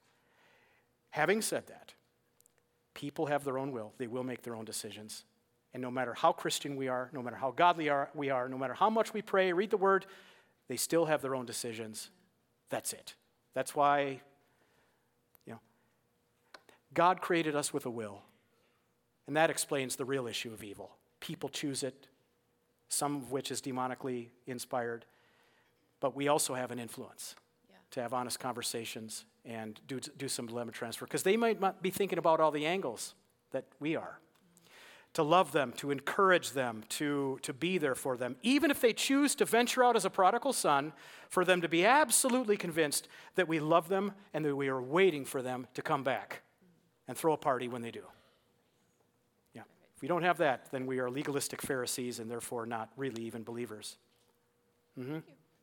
having said that, people have their own will. They will make their own decisions. And no matter how Christian we are, no matter how godly are, we are, no matter how much we pray, read the Word, they still have their own decisions. That's it. That's why, you know, God created us with a will. And that explains the real issue of evil. People choose it, some of which is demonically inspired. But we also have an influence yeah. to have honest conversations and do, do some dilemma transfer. Because they might not be thinking about all the angles that we are. To love them, to encourage them, to, to be there for them. Even if they choose to venture out as a prodigal son, for them to be absolutely convinced that we love them and that we are waiting for them to come back and throw a party when they do. Yeah. If we don't have that, then we are legalistic Pharisees and therefore not really even believers. Mm-hmm.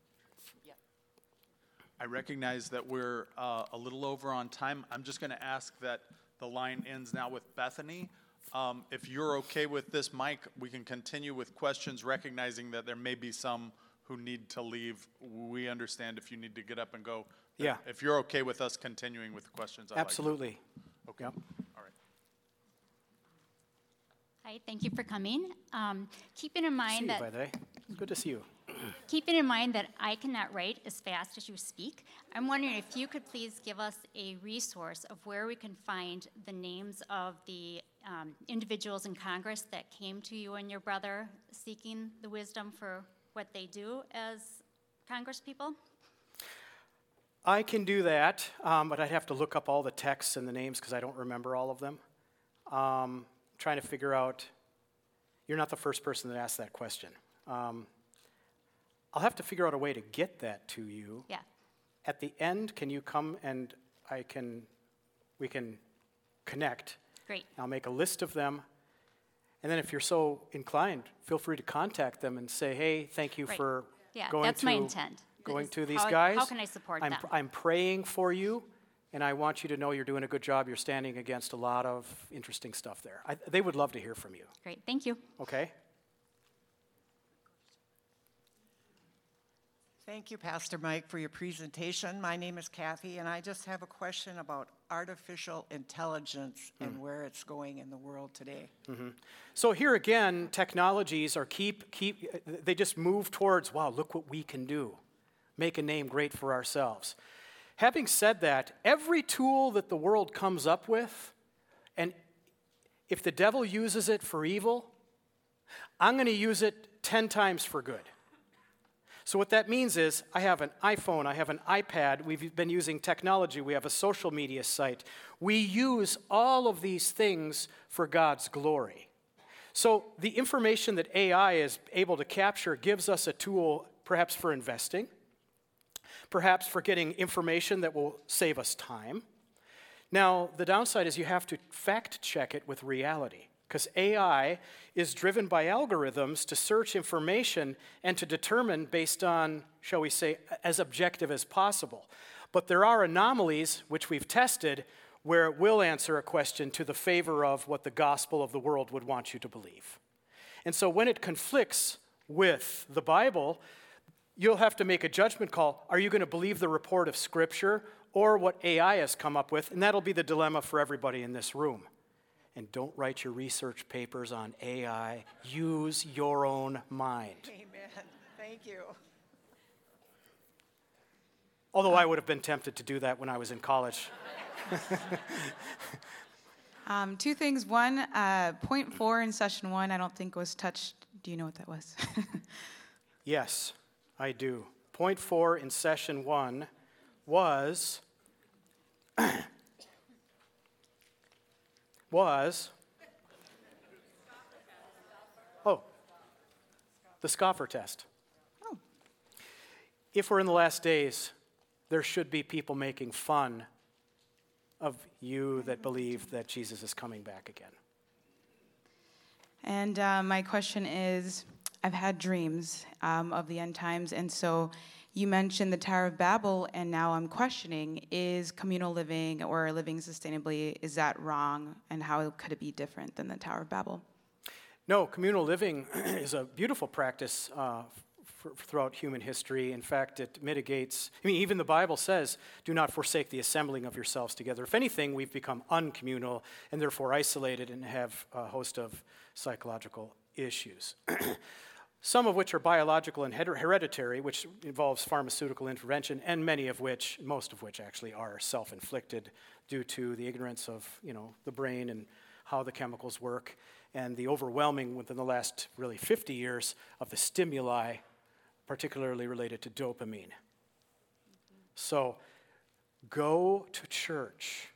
I recognize that we're uh, a little over on time. I'm just going to ask that the line ends now with Bethany. Um, if you're okay with this, Mike, we can continue with questions, recognizing that there may be some who need to leave. We understand if you need to get up and go. Yeah. If you're okay with us continuing with the questions, I'd Absolutely. Like to. Okay. Yep. All right. Hi, thank you for coming. Um, keeping in See mind you, that by the way. It's good to see you. keeping in mind that I cannot write as fast as you speak, I'm wondering if you could please give us a resource of where we can find the names of the um, individuals in Congress that came to you and your brother seeking the wisdom for what they do as Congresspeople? I can do that, um, but I'd have to look up all the texts and the names because I don't remember all of them. Um, trying to figure out, you're not the first person that asked that question. Um, I'll have to figure out a way to get that to you. Yeah. At the end, can you come and I can, we can connect. Great. I'll make a list of them. And then if you're so inclined, feel free to contact them and say, hey, thank you Right. for Yeah, going that's to, my intent. going Is to these how- guys. how can I support I'm, them? I'm praying for you, and I want you to know you're doing a good job. You're standing against a lot of interesting stuff there. I, they would love to hear from you, Great, thank you. okay? Thank you, Pastor Mike, for your presentation. My name is Kathy, and I just have a question about artificial intelligence and where it's going in the world today. So here again, technologies are keep, keep, they just move towards, wow, look what we can do. Make a name great for ourselves. Having said that, every tool that the world comes up with, and if the devil uses it for evil, I'm going to use it ten times for good. So what that means is I have an iPhone, I have an iPad, we've been using technology, we have a social media site. We use all of these things for God's glory. So the information that A I is able to capture gives us a tool perhaps for investing, perhaps for getting information that will save us time. Now, the downside is you have to fact check it with reality, because A I is driven by algorithms to search information and to determine based on, shall we say, as objective as possible. But there are anomalies, which we've tested, where it will answer a question to the favor of what the gospel of the world would want you to believe. And so when it conflicts with the Bible, you'll have to make a judgment call. Are you going to believe the report of Scripture or what A I has come up with? And that'll be the dilemma for everybody in this room. And don't write your research papers on A I. Use your own mind. Amen. Thank you. Although I would have been tempted to do that when I was in college. Um, two things. One, uh, point four in session one, I don't think was touched. Do you know what that was? Yes, I do. Point four in session one was was oh the scoffer test. Oh. If we're in the last days, there should be people making fun of you that believe that Jesus is coming back again. And uh, my question is, I've had dreams um, of the end times, and so you mentioned the Tower of Babel, and now I'm questioning, is communal living or living sustainably, is that wrong, and how could it be different than the Tower of Babel? No, communal living is a beautiful practice uh, f- throughout human history. In fact, it mitigates, I mean, even the Bible says, do not forsake the assembling of yourselves together. If anything, we've become uncommunal and therefore isolated and have a host of psychological issues. Some of which are biological and her- hereditary, which involves pharmaceutical intervention, and many of which, most of which actually are self-inflicted due to the ignorance of, you know, the brain and how the chemicals work, and the overwhelming within the last really fifty years of the stimuli, particularly related to dopamine. Mm-hmm. So, go to church.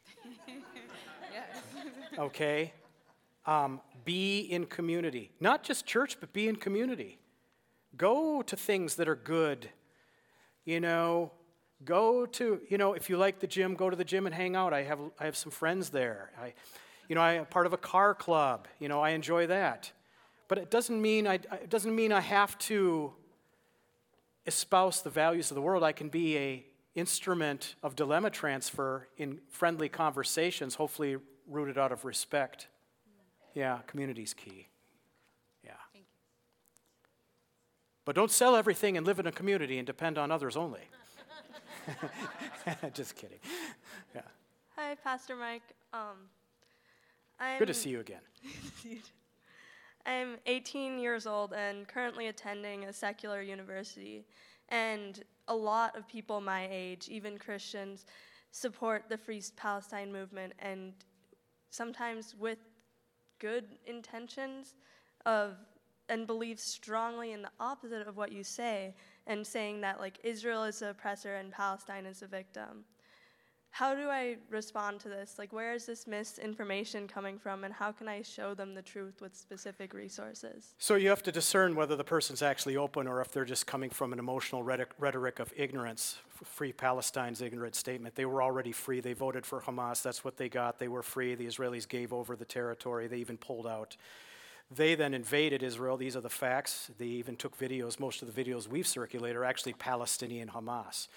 Okay? Um, be in community. Not just church, but be in community. Go to things that are good. You know, go to, you know, if you like the gym, go to the gym and hang out. I have I have some friends there. I, you know, I'm part of a car club. You know, I enjoy that. But it doesn't mean I it doesn't mean I have to espouse the values of the world. I can be a instrument of dilemma transfer in friendly conversations, hopefully rooted out of respect. Yeah, community's key. Yeah. Thank you. But don't sell everything and live in a community and depend on others only. Just kidding. Yeah. Hi, Pastor Mike. Um, I'm, Good to see you again. I'm eighteen years old and currently attending a secular university. And a lot of people my age, even Christians, support the Free Palestine movement, and sometimes with good intentions of and believe strongly in the opposite of what you say, and saying that like Israel is the oppressor and Palestine is the victim. How do I respond to this? Like, where is this misinformation coming from, and how can I show them the truth with specific resources? So you have to discern whether the person's actually open or if they're just coming from an emotional rhetoric, rhetoric of ignorance. Free Palestine's ignorant statement. They were already free. They voted for Hamas. That's what they got. They were free. The Israelis gave over the territory. They even pulled out. They then invaded Israel. These are the facts. They even took videos. Most of the videos we've circulated are actually Palestinian Hamas.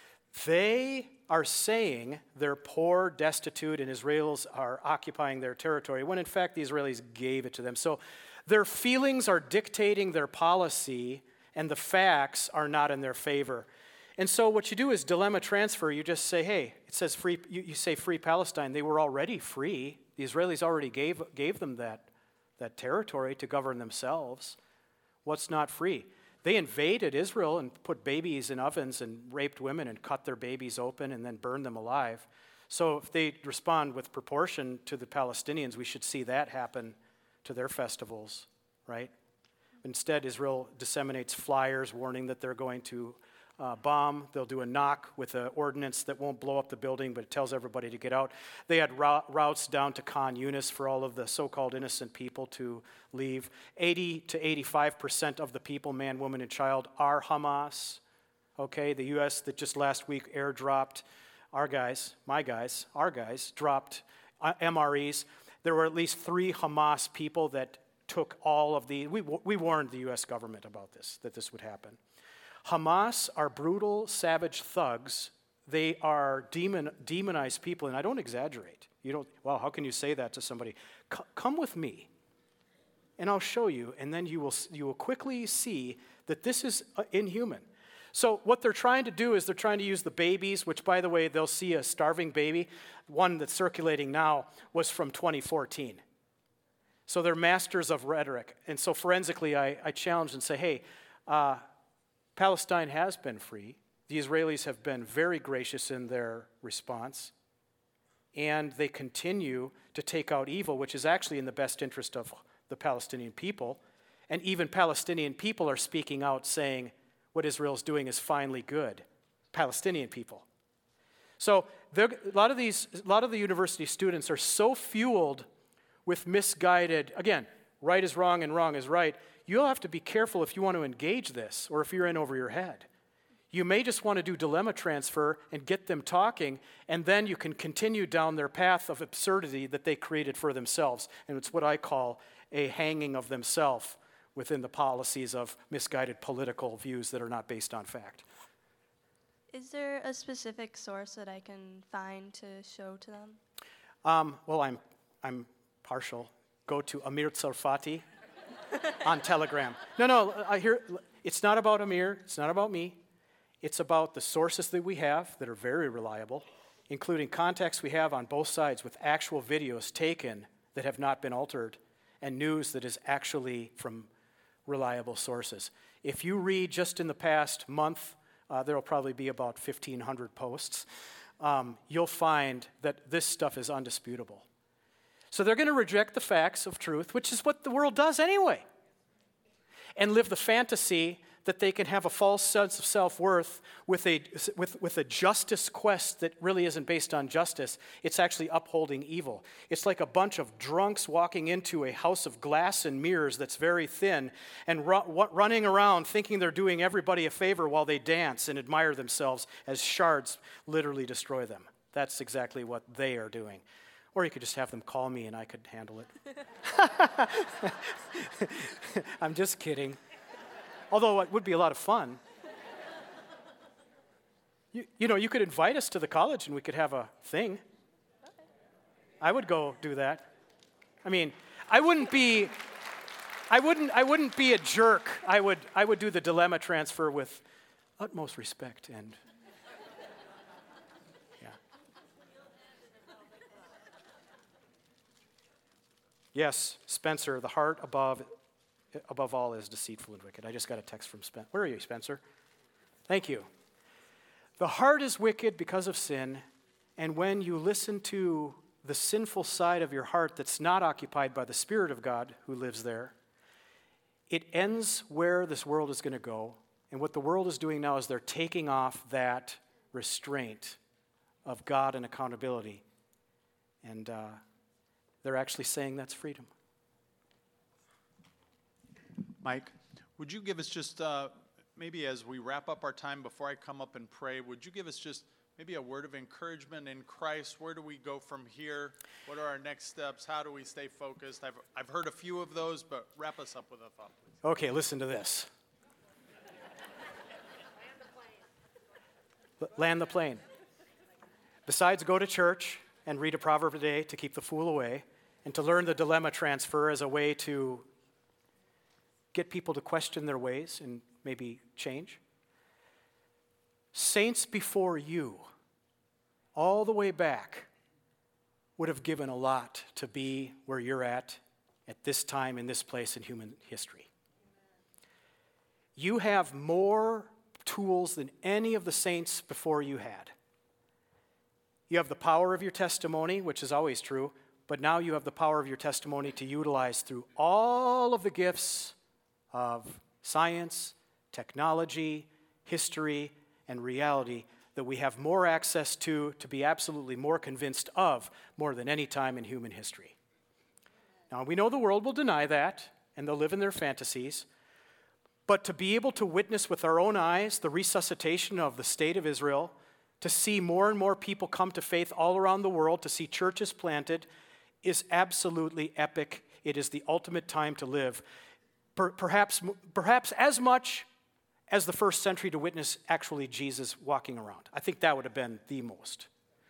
They are saying they're poor, destitute, and Israelis are occupying their territory, when in fact the Israelis gave it to them. So their feelings are dictating their policy, and the facts are not in their favor. And so what you do is dilemma transfer. You just say, hey, it says free, you, you say free Palestine. They were already free. The Israelis already gave, gave them that, that territory to govern themselves. What's not free? They invaded Israel and put babies in ovens and raped women and cut their babies open and then burned them alive. So if they respond with proportion to the Palestinians, we should see that happen to their festivals, right? Instead, Israel disseminates flyers warning that they're going to uh, bomb. They'll do a knock with an ordinance that won't blow up the building, but it tells everybody to get out. They had rou- routes down to Khan Yunis for all of the so-called innocent people to leave. eighty to eighty-five percent of the people, man, woman, and child, are Hamas. Okay, the U S that just last week airdropped our guys, my guys, our guys, dropped uh, M R Es. There were at least three Hamas people that took all of the, we, we warned the U S government about this, that this would happen. Hamas are brutal, savage thugs. They are demon, demonized people, and I don't exaggerate. You don't, wow, how can you say that to somebody? C- come with me, and I'll show you, and then you will, you will quickly see that this is uh, inhuman. So what they're trying to do is they're trying to use the babies, which, by the way, they'll see a starving baby. One that's circulating now was from twenty fourteen. So they're masters of rhetoric. And so forensically, I, I challenge and say, hey, uh, Palestine has been free. The Israelis have been very gracious in their response. And they continue to take out evil, which is actually in the best interest of the Palestinian people. And even Palestinian people are speaking out saying what Israel's doing is finally good. Palestinian people. So a lot of these, a lot of the university students are so fueled with misguided, again, right is wrong and wrong is right. You'll have to be careful if you want to engage this or if you're in over your head. You may just want to do dilemma transfer and get them talking, and then you can continue down their path of absurdity that they created for themselves. And it's what I call a hanging of themselves within the policies of misguided political views that are not based on fact. Is there a specific source that I can find to show to them? Um, well, I'm, I'm partial. Go to Amir Tsarfati on Telegram. No, no, I hear, it's not about Amir. It's not about me. It's about the sources that we have that are very reliable, including contacts we have on both sides with actual videos taken that have not been altered and news that is actually from reliable sources. If you read just in the past month, uh, there will probably be about fifteen hundred posts, um, you'll find that this stuff is undisputable. So they're going to reject the facts of truth, which is what the world does anyway, and live the fantasy that they can have a false sense of self-worth with a, with, with a justice quest that really isn't based on justice. It's actually upholding evil. It's like a bunch of drunks walking into a house of glass and mirrors that's very thin and ru- running around thinking they're doing everybody a favor while they dance and admire themselves as shards literally destroy them. That's exactly what they are doing. Or you could just have them call me and I could handle it. I'm just kidding. Although it would be a lot of fun. You, you know, you could invite us to the college and we could have a thing. I would go do that. I mean, I wouldn't be, I wouldn't, I wouldn't be a jerk. I would, I would do the dilemma transfer with utmost respect and, yeah. Yes, Spencer, the heart above, above all is deceitful and wicked. I just got a text from Spencer. Where are you, Spencer? Thank you. The heart is wicked because of sin, and when you listen to the sinful side of your heart that's not occupied by the Spirit of God who lives there, it ends where this world is going to go. And what the world is doing now is they're taking off that restraint of God and accountability. And uh, they're actually saying that's freedom. Mike, would you give us just, uh, maybe as we wrap up our time, before I come up and pray, would you give us just maybe a word of encouragement in Christ? Where do we go from here? What are our next steps? How do we stay focused? I've, I've heard a few of those, but wrap us up with a thought, please. Okay, listen to this. Land the plane. Besides, go to church and read a proverb a day to keep the fool away, and to learn the dilemma transfer as a way to get people to question their ways and maybe change. Saints before you, all the way back, would have given a lot to be where you're at at this time in this place in human history. You have more tools than any of the saints before you had. You have the power of your testimony, which is always true, but now you have the power of your testimony to utilize through all of the gifts of science, technology, history, and reality that we have more access to, to be absolutely more convinced of, more than any time in human history. Now, we know the world will deny that, and they'll live in their fantasies, but to be able to witness with our own eyes the resuscitation of the state of Israel, to see more and more people come to faith all around the world, to see churches planted, is absolutely epic. It is the ultimate time to live. Per- perhaps, perhaps as much as the first century to witness actually Jesus walking around. I think that would have been the most.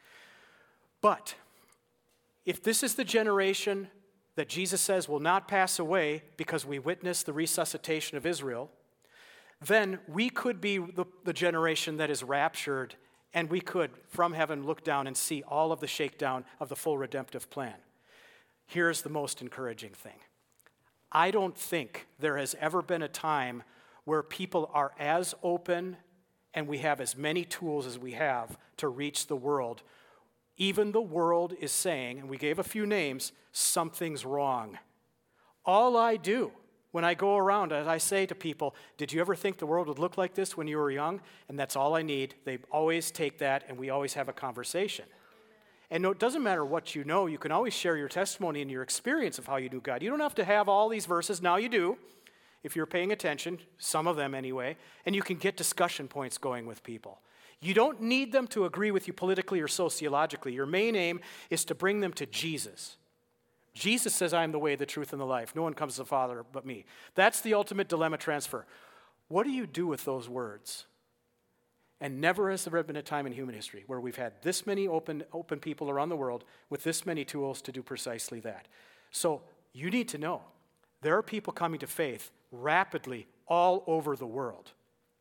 But if this is the generation that Jesus says will not pass away because we witness the resuscitation of Israel, then we could be the, the generation that is raptured, and we could, from heaven, look down and see all of the shakedown of the full redemptive plan. Here's the most encouraging thing. I don't think there has ever been a time where people are as open and we have as many tools as we have to reach the world. Even the world is saying, and we gave a few names, something's wrong. All I do when I go around, as I say to people, did you ever think the world would look like this when you were young? And that's all I need. They always take that, and we always have a conversation. And no, it doesn't matter what you know. You can always share your testimony and your experience of how you knew God. You don't have to have all these verses. Now you do, if you're paying attention, some of them anyway, and you can get discussion points going with people. You don't need them to agree with you politically or sociologically. Your main aim is to bring them to Jesus. Jesus says, I am the way, the truth, and the life. No one comes to the Father but me. That's the ultimate dilemma transfer. What do you do with those words? And never has there been a time in human history where we've had this many open, open people around the world with this many tools to do precisely that. So you need to know, there are people coming to faith rapidly all over the world.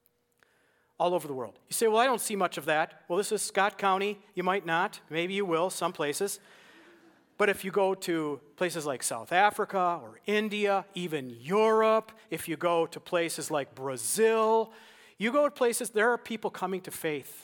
All over the world. You say, well, I don't see much of that. Well, this is Scott County. You might not. Maybe you will, some places. But if you go to places like South Africa or India, even Europe, if you go to places like Brazil, you go to places, there are people coming to faith.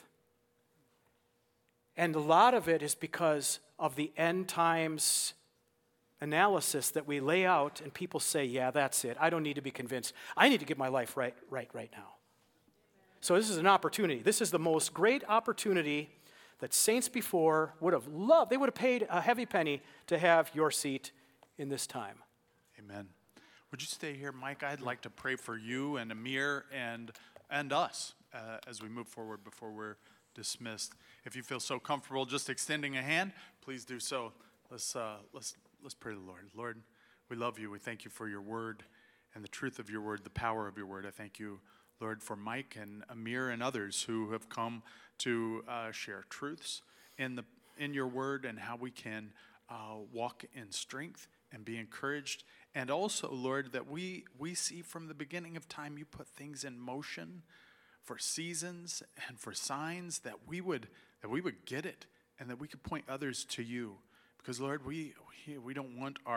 And a lot of it is because of the end times analysis that we lay out, and people say, yeah, that's it. I don't need to be convinced. I need to get my life right, right, right now. So this is an opportunity. This is the most great opportunity that saints before would have loved. They would have paid a heavy penny to have your seat in this time. Amen. Would you stay here, Mike? I'd like to pray for you and Amir and and us uh, as we move forward before we're dismissed. If you feel so comfortable just extending a hand, please do so. Let's uh, let's let's pray to the Lord. Lord, we love you. We thank you for your word and the truth of your word, the power of your word. I thank you, Lord, for Mike and Amir and others who have come to uh, share truths in the in your word and how we can uh, walk in strength and be encouraged. And also, Lord, that we we see from the beginning of time you put things in motion for seasons and for signs that we would that we would get it and that we could point others to you. Because, Lord, we we, we don't want our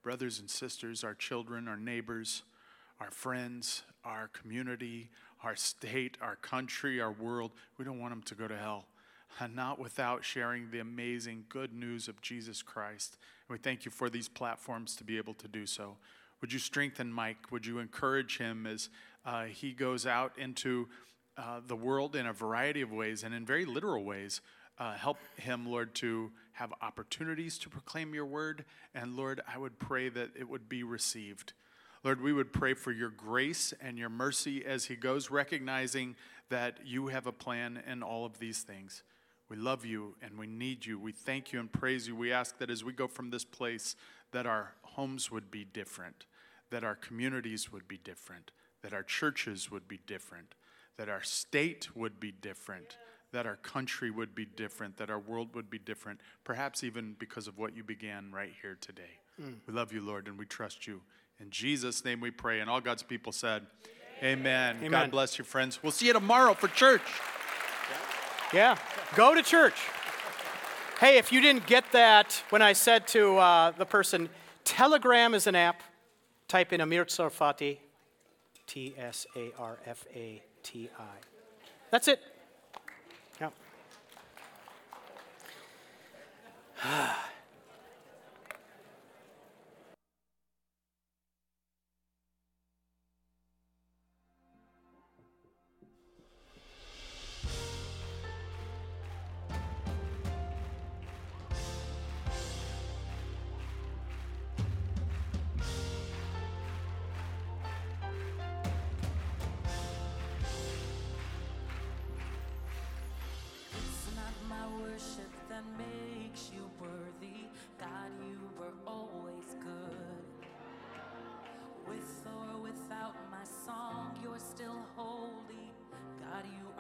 brothers and sisters, our children, our neighbors, our friends, our community, our state, our country, our world. We don't want them to go to hell, and not without sharing the amazing good news of Jesus Christ. And we thank you for these platforms to be able to do so. Would you strengthen Mike? Would you encourage him as uh, he goes out into uh, the world in a variety of ways and in very literal ways? Uh, help him, Lord, to have opportunities to proclaim your word. And Lord, I would pray that it would be received. Lord, we would pray for your grace and your mercy as he goes, recognizing that you have a plan in all of these things. We love you and we need you. We thank you and praise you. We ask that as we go from this place, that our homes would be different, that our communities would be different, that our churches would be different, that our state would be different, that our country would be different, that our world would be different, perhaps even because of what you began right here today. Mm. We love you, Lord, and we trust you. In Jesus' name we pray, and all God's people said, amen. Amen. God bless you, friends. We'll see you tomorrow for church. Yeah, go to church. Hey, if you didn't get that when I said to uh, the person, Telegram is an app, type in Amir Tsarfati, T S A R F A T I. That's it. Yeah. With or without my song, you're still holy. God, you